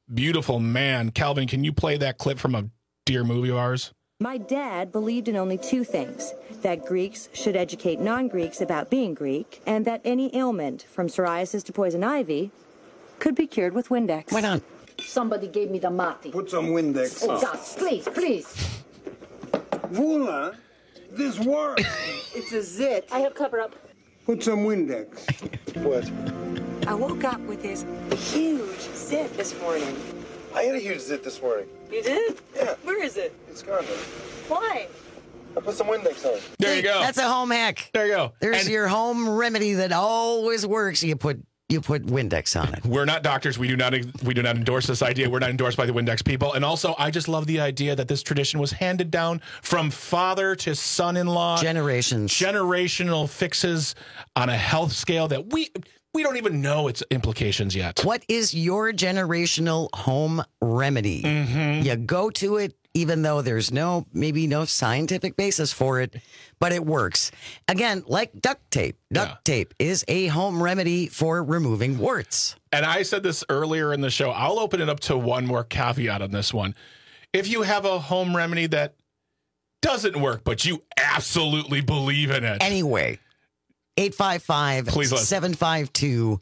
beautiful man. Calvin, can you play that clip from a dear movie of ours? My dad believed in only two things, that Greeks should educate non-Greeks about being Greek, and that any ailment, from psoriasis to poison ivy, could be cured with Windex. Why not? Somebody gave me the mati. Put some Windex. Oh, God, please. Vula, this works. It's a zit. I have cover up. Put some Windex. What? I woke up with this huge zit this morning. I had a huge zit this morning. You did? Yeah. Where is it? It's gone. Why? I put some Windex on. There you go. That's a home hack. There you go. There's your home remedy that always works. You put Windex on it. We're not doctors. We do not endorse this idea. We're not endorsed by the Windex people. And also, I just love the idea that this tradition was handed down from father to son-in-law. Generations. Generational fixes on a health scale that we don't even know its implications yet. What is your generational home remedy? Mm-hmm. You go to it even though there's maybe no scientific basis for it, but it works. Again, like duct tape. Duct tape is a home remedy for removing warts. And I said this earlier in the show. I'll open it up to one more caveat on this one. If you have a home remedy that doesn't work, but you absolutely believe in it. Anyway, 855-752-4842.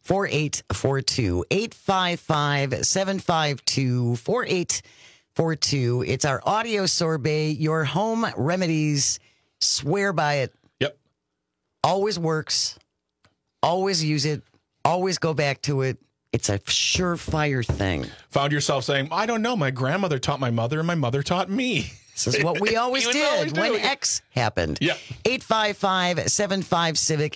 855-752-4842. It's our audio sorbet. Your home remedies. Swear by it. Yep. Always works. Always use it. Always go back to it. It's a surefire thing. Found yourself saying, I don't know. My grandmother taught my mother and my mother taught me. This is what we always did when X happened. Yeah. 855-75-CIVIC,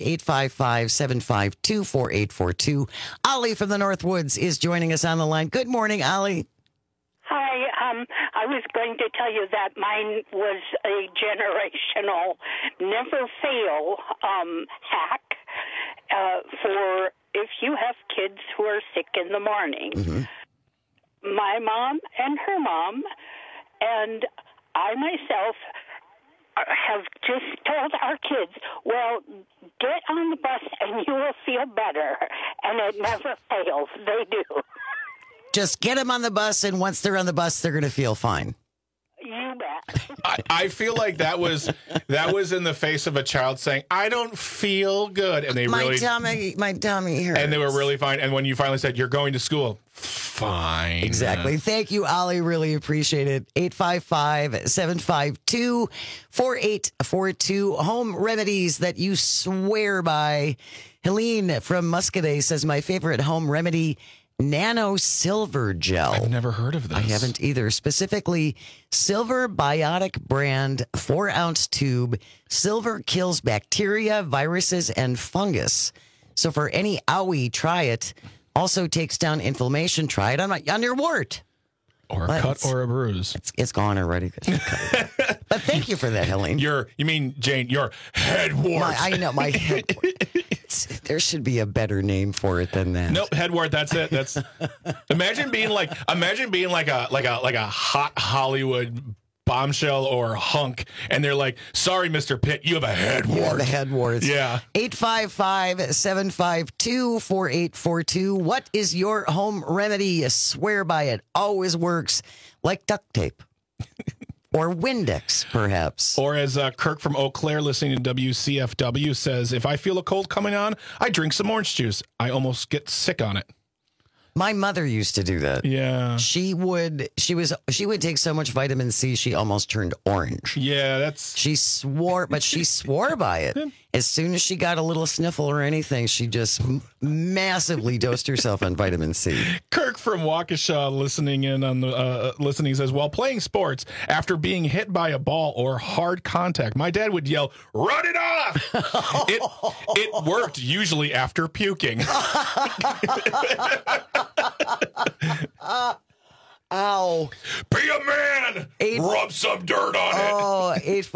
855-752-4842. Ollie from the Northwoods is joining us on the line. Good morning, Ollie. Hi. I was going to tell you that mine was a generational never fail hack for if you have kids who are sick in the morning. Mm-hmm. My mom and her mom and I myself have just told our kids, well, get on the bus and you will feel better. And it never fails. They do. Just get them on the bus, and once they're on the bus, they're going to feel fine. You bet. I feel like that was in the face of a child saying, I don't feel good. And my tummy hurts. And they were really fine. And when you finally said, you're going to school, fine. Exactly. Thank you, Ollie. Really appreciate it. 855-752-4842. Home remedies that you swear by. Helene from Muscadet says, my favorite home remedy, Nano Silver Gel. I've never heard of this. I haven't either. Specifically, Silver Biotic brand 4-ounce tube. Silver kills bacteria, viruses, and fungus. So for any owie, try it. Also takes down inflammation. Try it on your wart. Or a cut or a bruise. It's gone already. But thank you for that, Helene. You mean, Jane, your head wart. I know, my head wart. There should be a better name for it than that. Nope, head wart. That's it. That's imagine being like a hot Hollywood bombshell or hunk, and they're like, sorry, Mr. Pitt, you have a head wart. You have a head wart. Yeah. 855-752-4842. What is your home remedy? You swear by it. Always works. Like duct tape. Or Windex, perhaps. Or as Kirk from Eau Claire listening to WCFW says, if I feel a cold coming on, I drink some orange juice. I almost get sick on it. My mother used to do that. Yeah. She would take so much vitamin C she almost turned orange. Yeah, she swore by it. As soon as she got a little sniffle or anything, she just massively dosed herself on vitamin C. Kirk from Waukesha listening says, while playing sports, after being hit by a ball or hard contact, my dad would yell, "Run it off!" It worked usually after puking. Ow. Be a man! Rub some dirt on it! Oh,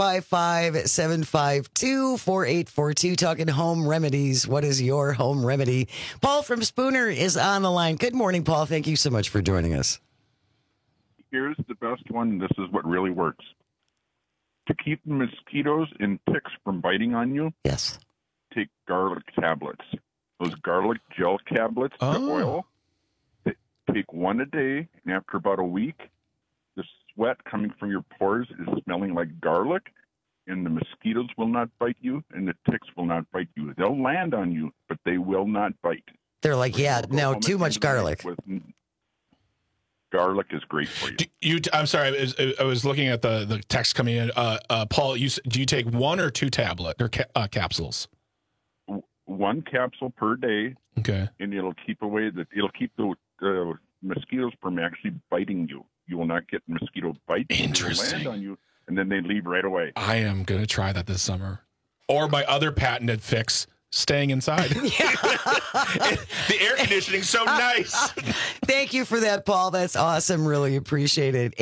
855-752-4842. Talking home remedies. What is your home remedy? Paul from Spooner is on the line. Good morning, Paul. Thank you so much for joining us. Here's the best one. This is what really works. To keep mosquitoes and ticks from biting on you, yes, take garlic tablets. Those garlic gel tablets to oil. take one a day, and after about a week, the sweat coming from your pores is smelling like garlic, and the mosquitoes will not bite you, and the ticks will not bite you. They'll land on you, but they will not bite. They're like, yeah, no, too much garlic. Garlic is great for you. I'm sorry, I was looking at the text coming in. Paul, do you take one or two tablet or capsules? One capsule per day. Okay. And it'll keep the mosquitoes from actually biting you. You will not get mosquito bites. Interesting. They will land on you, and then they leave right away. I am going to try that this summer. Or my other patented fix, staying inside. The air conditioning's so nice. Thank you for that, Paul. That's awesome. Really appreciate it.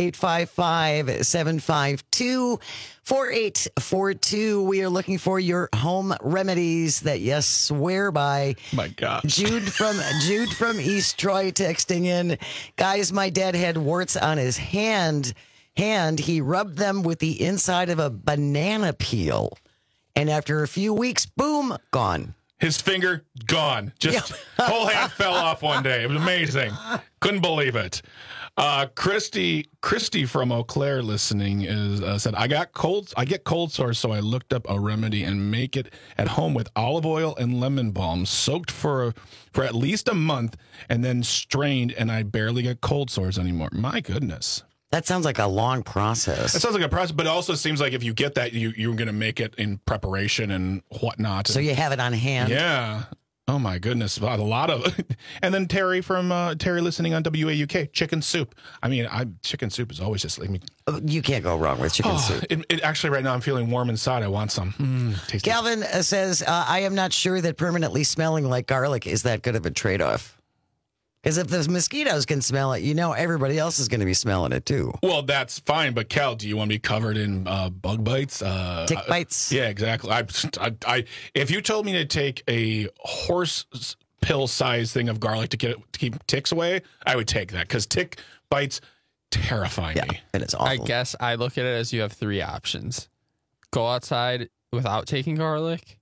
855-752-4842. We are looking for your home remedies that you swear by. My God. Jude from East Troy texting in. Guys, my dad had warts on his hand. He rubbed them with the inside of a banana peel. And after a few weeks, boom, gone. His finger, gone. Just whole hand fell off one day. It was amazing. Couldn't believe it. Christy from Eau Claire listening said, I get cold sores, so I looked up a remedy and make it at home with olive oil and lemon balm, soaked for at least a month, and then strained, and I barely get cold sores anymore. My goodness. That sounds like a long process. It sounds like a process, but it also seems like if you get that, you're going to make it in preparation and whatnot. So you have it on hand. Yeah. Oh, my goodness. A lot of... And then Terry from Terry listening on WAUK, chicken soup. I mean, chicken soup is always just... You can't go wrong with chicken soup. It actually, right now, I'm feeling warm inside. I want some. Tasty. Calvin says, I am not sure that permanently smelling like garlic is that good of a trade-off. Because if the mosquitoes can smell it, everybody else is going to be smelling it too. Well, that's fine. But Cal, do you want to be covered in bug bites? Tick bites? Yeah, exactly. If you told me to take a horse pill size thing of garlic to keep ticks away, I would take that because tick bites terrify me. It is awful. I guess I look at it as you have three options: go outside without taking garlic,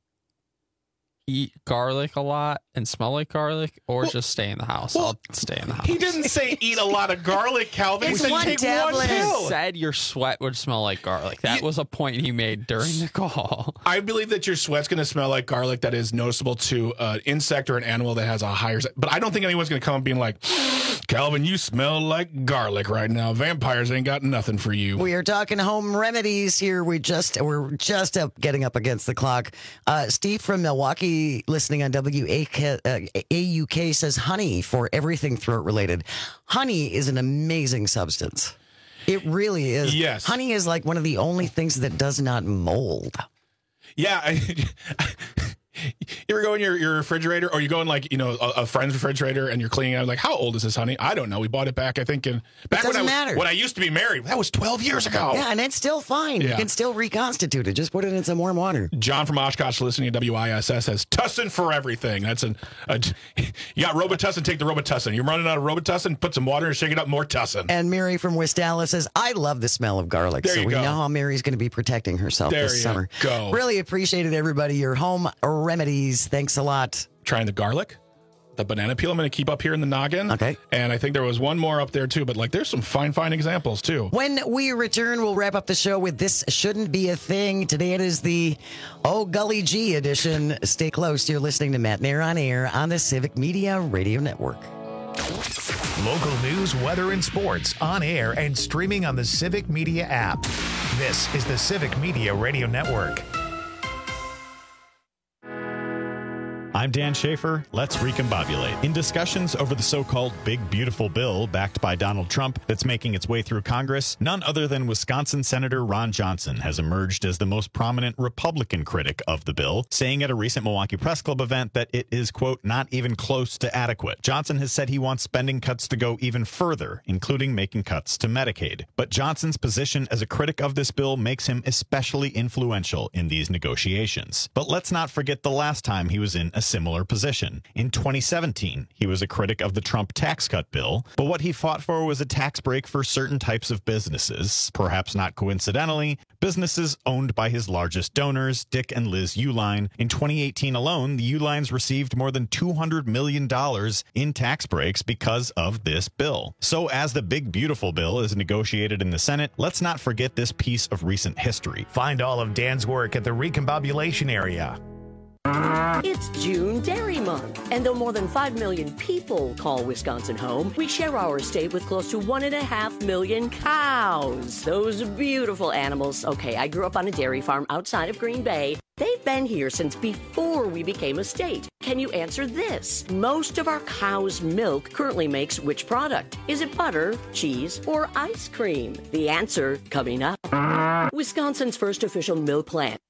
eat garlic a lot and smell like garlic, or just stay in the house. I'll stay in the house. He didn't say eat a lot of garlic, Calvin. He said take one pill. He said your sweat would smell like garlic. That was a point he made during the call. I believe that your sweat's going to smell like garlic that is noticeable to an insect or an animal that has a higher... But I don't think anyone's going to come up being like, Calvin, you smell like garlic right now. Vampires ain't got nothing for you. We are talking home remedies here. We're just getting up against the clock. Steve from Milwaukee, listening on AUK, says honey for everything throat related. Honey is an amazing substance. It really is. Yes. Honey is like one of the only things that does not mold. Yeah. You ever go in your refrigerator, or you go in a friend's refrigerator and you're cleaning out like, how old is this honey? I don't know. We bought it back, I think, when I used to be married. That was 12 years ago. Yeah, and it's still fine. Yeah. You can still reconstitute it. Just put it in some warm water. John from Oshkosh listening to WISS says Tussin for everything. That's you got Robitussin, take the Robitussin. You're running out of Robitussin, put some water and shake it up, more Tussin. And Mary from West Dallas says, I love the smell of garlic. There so we go. know how Mary's going to be protecting herself this summer. Go. Really appreciate it, everybody. Your home remedies. Thanks a lot. Trying the garlic, the banana peel I'm going to keep up here in the noggin. Okay. And I think there was one more up there too, but there's some fine examples too. When we return, we'll wrap up the show with This Shouldn't Be a Thing. Today it is the Oh Gully G edition. Stay close. You're listening to Matt Nair on Air on the Civic Media Radio Network. Local news, weather, and sports on air and streaming on the Civic Media app. This is the Civic Media Radio Network. I'm Dan Schaefer. Let's recombobulate. In discussions over the so-called Big Beautiful Bill backed by Donald Trump that's making its way through Congress, none other than Wisconsin Senator Ron Johnson has emerged as the most prominent Republican critic of the bill, saying at a recent Milwaukee Press Club event that it is, quote, not even close to adequate. Johnson has said he wants spending cuts to go even further, including making cuts to Medicaid. But Johnson's position as a critic of this bill makes him especially influential in these negotiations. But let's not forget the last time he was in a similar position. In 2017, he was a critic of the Trump tax cut bill, but what he fought for was a tax break for certain types of businesses. Perhaps not coincidentally, businesses owned by his largest donors, Dick and Liz Uihlein. In 2018 alone, the Uihleins received more than $200 million in tax breaks because of this bill. So as the big beautiful bill is negotiated in the Senate, let's not forget this piece of recent history. Find all of Dan's work at the Recombobulation area. It's June Dairy Month, and though more than 5 million people call Wisconsin home, we share our state with close to 1.5 million cows. Those beautiful animals. Okay, I grew up on a dairy farm outside of Green Bay. They've been here since before we became a state. Can you answer this? Most of our cow's milk currently makes which product? Is it butter, cheese, or ice cream? The answer coming up. Wisconsin's first official milk plant,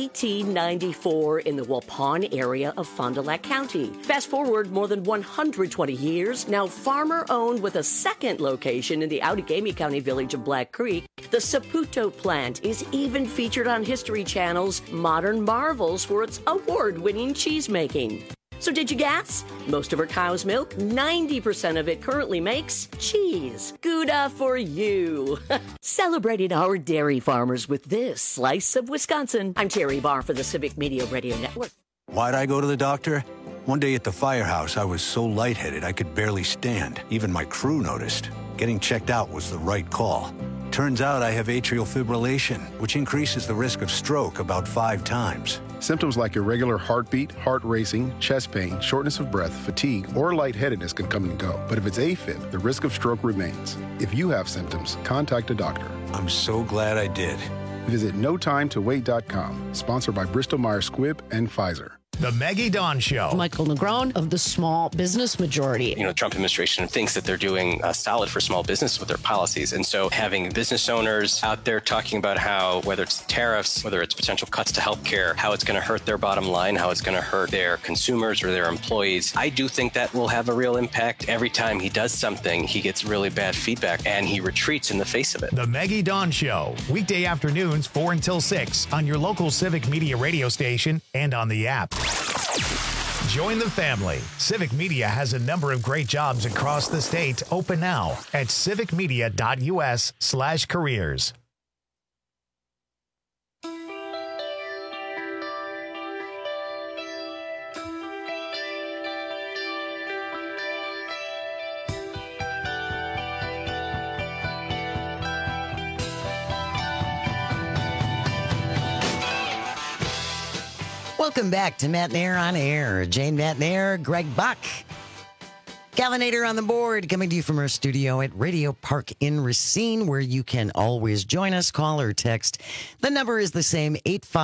1894 in the Waupun area of Fond du Lac County. Fast forward more than 120 years, now farmer-owned with a second location in the Outagamie County village of Black Creek. The Saputo plant is even featured on History Channel's Modern Marvels for its award-winning cheese making. So did you guess? Most of our cow's milk, 90% of it currently makes cheese. Gouda for you. Celebrating our dairy farmers with this slice of Wisconsin. I'm Terry Barr for the Civic Media Radio Network. Why'd I go to the doctor? One day at the firehouse, I was so lightheaded I could barely stand. Even my crew noticed. Getting checked out was the right call. Turns out I have atrial fibrillation, which increases the risk of stroke about 5 times. Symptoms like irregular heartbeat, heart racing, chest pain, shortness of breath, fatigue, or lightheadedness can come and go. But if it's AFib, the risk of stroke remains. If you have symptoms, contact a doctor. I'm so glad I did. Visit notimetowait.com. Sponsored by Bristol-Myers Squibb and Pfizer. The Maggie Dawn Show. Michael Negron of the Small Business Majority. The Trump administration thinks that they're doing solid for small business with their policies. And so having business owners out there talking about how, whether it's tariffs, whether it's potential cuts to healthcare, how it's going to hurt their bottom line, how it's going to hurt their consumers or their employees, I do think that will have a real impact. Every time he does something, he gets really bad feedback and he retreats in the face of it. The Maggie Dawn Show. Weekday afternoons 4 until 6 on your local Civic Media radio station and on the app. Join the family. Civic Media has a number of great jobs across the state open now at civicmedia.us/careers. Welcome back to Matt Nair on Air. Jane Matt Nair, Greg Buck. Calvinator on the board, coming to you from our studio at Radio Park in Racine, where you can always join us, call or text. The number is the same,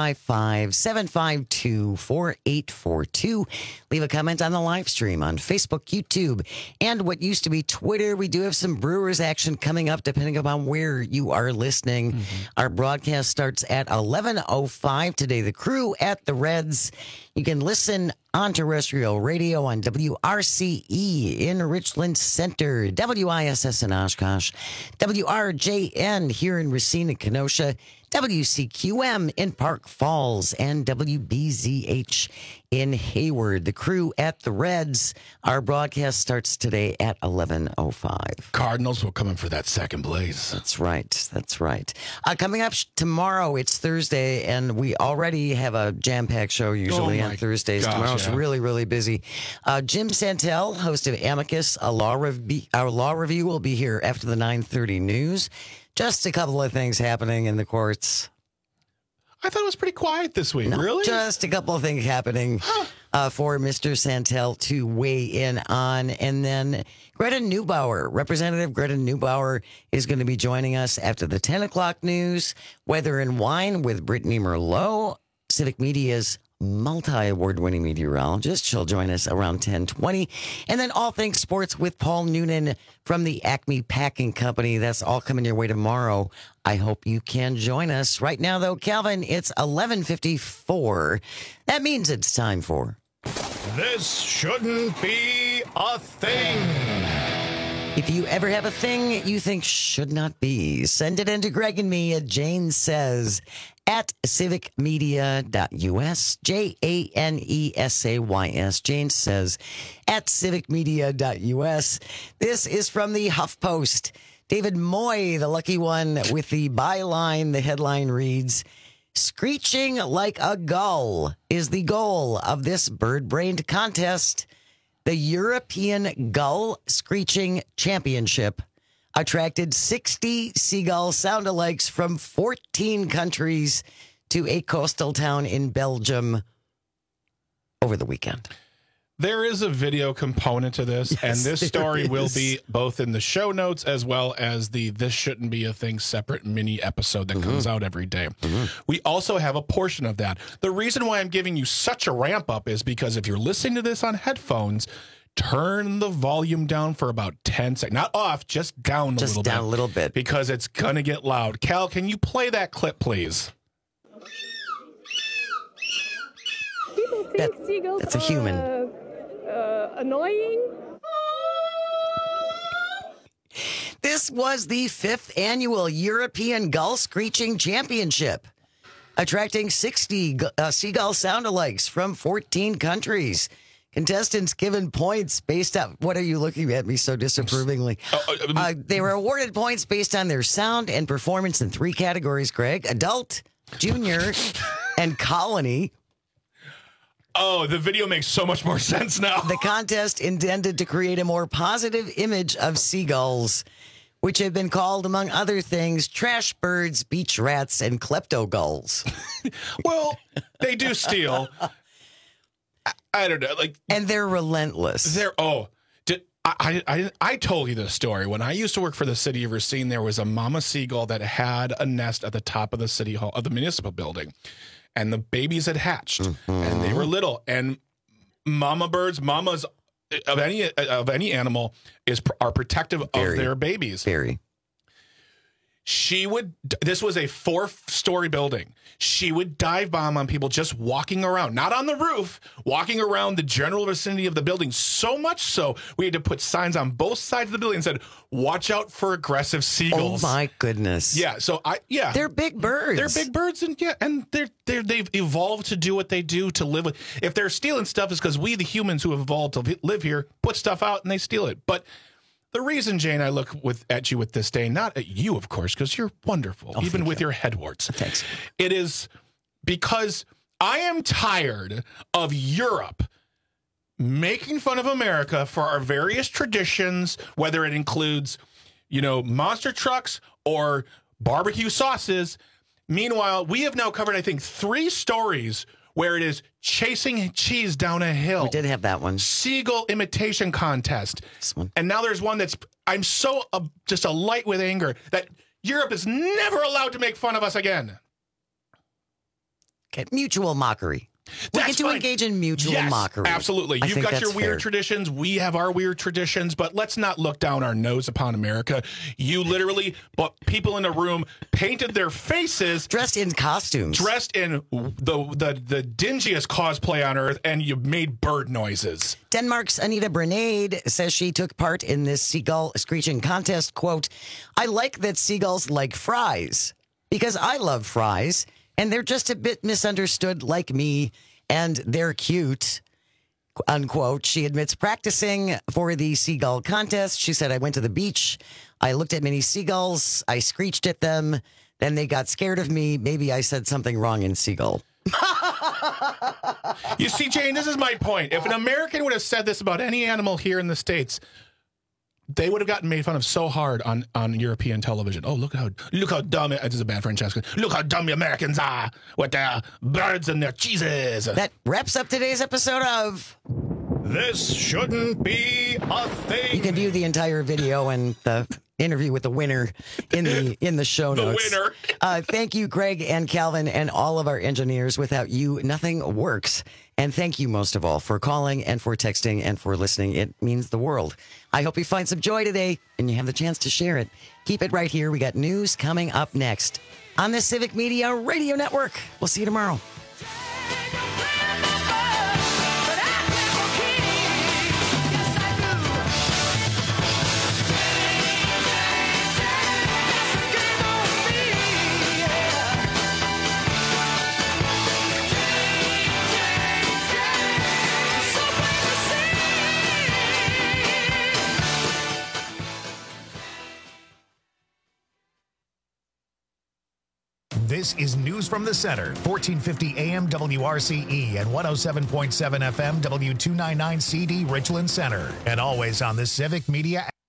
855-752-4842. Leave a comment on the live stream on Facebook, YouTube, and what used to be Twitter. We do have some Brewers action coming up, depending upon where you are listening. Our broadcast starts at 11:05 today. The Crew at the Reds. You can listen on terrestrial radio on WRCE in Richland Center, WISS in Oshkosh, WRJN here in Racine and Kenosha, WCQM in Park Falls, and WBZH in Hayward. The Crew at the Reds. Our broadcast starts today at 11:05. Cardinals will come in for that second place. That's right. That's right. Coming up tomorrow, it's Thursday, and we already have a jam-packed show usually on Thursdays. Tomorrow's really, really busy. Jim Santel, host of Amicus, our law review, will be here after the 9:30 news. Just a couple of things happening in the courts. I thought it was pretty quiet this week. Really? Just a couple of things happening for Mr. Santel to weigh in on. And then Greta Neubauer, Representative Greta Neubauer, is going to be joining us after the 10 o'clock news. Weather and Wine with Brittany Merlot, Civic Media's multi-award-winning meteorologist. She'll join us around 10:20. And then All Things Sports with Paul Noonan from the Acme Packing Company. That's all coming your way tomorrow. I hope you can join us. Right now, though, Calvin, it's 11:54. That means it's time for... This shouldn't be a thing. If you ever have a thing you think should not be, send it into Greg and me at Jane Says at civicmedia.us, JANESAYS, Jane Says at civicmedia.us. This is from the HuffPost. David Moy, the lucky one with the byline, the headline reads, "Screeching like a gull is the goal of this bird-brained contest. The European Gull Screeching Championship attracted 60 seagull soundalikes from 14 countries to a coastal town in Belgium over the weekend." There is a video component to this, and this story will be both in the show notes as well as the This Shouldn't Be a Thing separate mini episode that comes out every day. We also have a portion of that. The reason why I'm giving you such a ramp up is because if you're listening to this on headphones, turn the volume down for about 10 seconds. Not off, just down a little bit. Just down a little bit. Because it's going to get loud. Cal, can you play that clip, please? People think seagulls that's a human. Annoying. This was the 5th annual European Gull Screeching Championship, attracting 60 seagull soundalikes from 14 countries. Contestants given points based on... What are you looking at me so disapprovingly? They were awarded points based on their sound and performance in 3 categories, Greg: adult, junior, and colony. Oh, the video makes so much more sense now. The contest intended to create a more positive image of seagulls, which have been called, among other things, trash birds, beach rats, and klepto gulls. Well, they do steal. I don't know, and they're relentless. I told you this story. When I used to work for the city of Racine, there was a mama seagull that had a nest at the top of the city hall of the municipal building. And the babies had hatched, and they were little. And mamas of any animal are protective of their babies. Very. This was a 4-story building. She would dive bomb on people just walking around, not on the roof, walking around the general vicinity of the building. So much so, we had to put signs on both sides of the building that said, "Watch out for aggressive seagulls." Oh my goodness. Yeah. So they're big birds. They're big birds, and they've evolved to do what they do to live with. If they're stealing stuff, it's because we, the humans who have evolved to live here, put stuff out and they steal it. But the reason, Jane, I look at you with disdain, not at you, of course, because you're wonderful, even with your head warts. Thanks. It is because I am tired of Europe making fun of America for our various traditions, whether it includes, monster trucks or barbecue sauces. Meanwhile, we have now covered, I think, 3 stories where it is chasing cheese down a hill. We did have that one. Seagull imitation contest. This one. And now there's one that's, I'm so just alight with anger that Europe is never allowed to make fun of us again. Okay, mutual mockery. We get to engage in mutual mockery. Absolutely. You've got your weird traditions. We have our weird traditions, but let's not look down our nose upon America. You literally, but people in a room painted their faces. Dressed in costumes. Dressed in the dingiest cosplay on earth, and you made bird noises. Denmark's Anita Bernade says she took part in this seagull screeching contest. Quote, "I like that seagulls like fries because I love fries. And they're just a bit misunderstood like me, and they're cute," unquote. She admits practicing for the seagull contest. She said, "I went to the beach. I looked at many seagulls. I screeched at them. Then they got scared of me. Maybe I said something wrong in seagull." You see, Jane, this is my point. If an American would have said this about any animal here in the States, they would have gotten made fun of so hard on European television. Oh, look how dumb this is a bad Francesca. Look how dumb the Americans are with their birds and their cheeses. That wraps up today's episode of This Shouldn't Be a Thing. You can view the entire video and the interview with the winner in the show notes. The winner. Thank you, Greg and Calvin, and all of our engineers. Without you, nothing works. And thank you most of all for calling and for texting and for listening. It means the world. I hope you find some joy today and you have the chance to share it. Keep it right here. We got news coming up next on the Civic Media Radio Network. We'll see you tomorrow. This is News from the Center, 1450 AM WRCE and 107.7 FM W299 CD Richland Center. And always on the Civic Media app.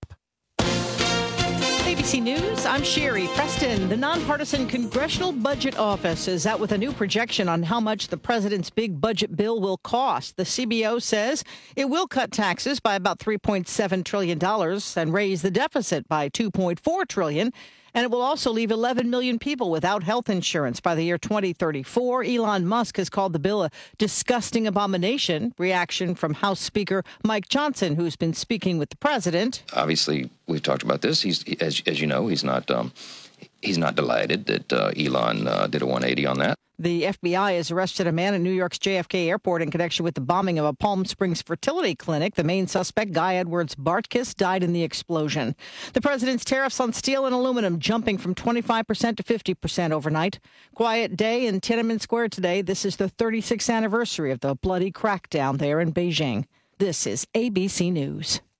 ABC News, I'm Sherry Preston. The nonpartisan Congressional Budget Office is out with a new projection on how much the president's big budget bill will cost. The CBO says it will cut taxes by about $3.7 trillion and raise the deficit by $2.4 trillion. And it will also leave 11 million people without health insurance by the year 2034. Elon Musk has called the bill a disgusting abomination. Reaction from House Speaker Mike Johnson, who's been speaking with the president. Obviously, we've talked about this. He's, as you know, he's not delighted that Elon did a 180 on that. The FBI has arrested a man at New York's JFK Airport in connection with the bombing of a Palm Springs fertility clinic. The main suspect, Guy Edwards Bartkiss, died in the explosion. The president's tariffs on steel and aluminum jumping from 25% to 50% overnight. Quiet day in Tiananmen Square today. This is the 36th anniversary of the bloody crackdown there in Beijing. This is ABC News.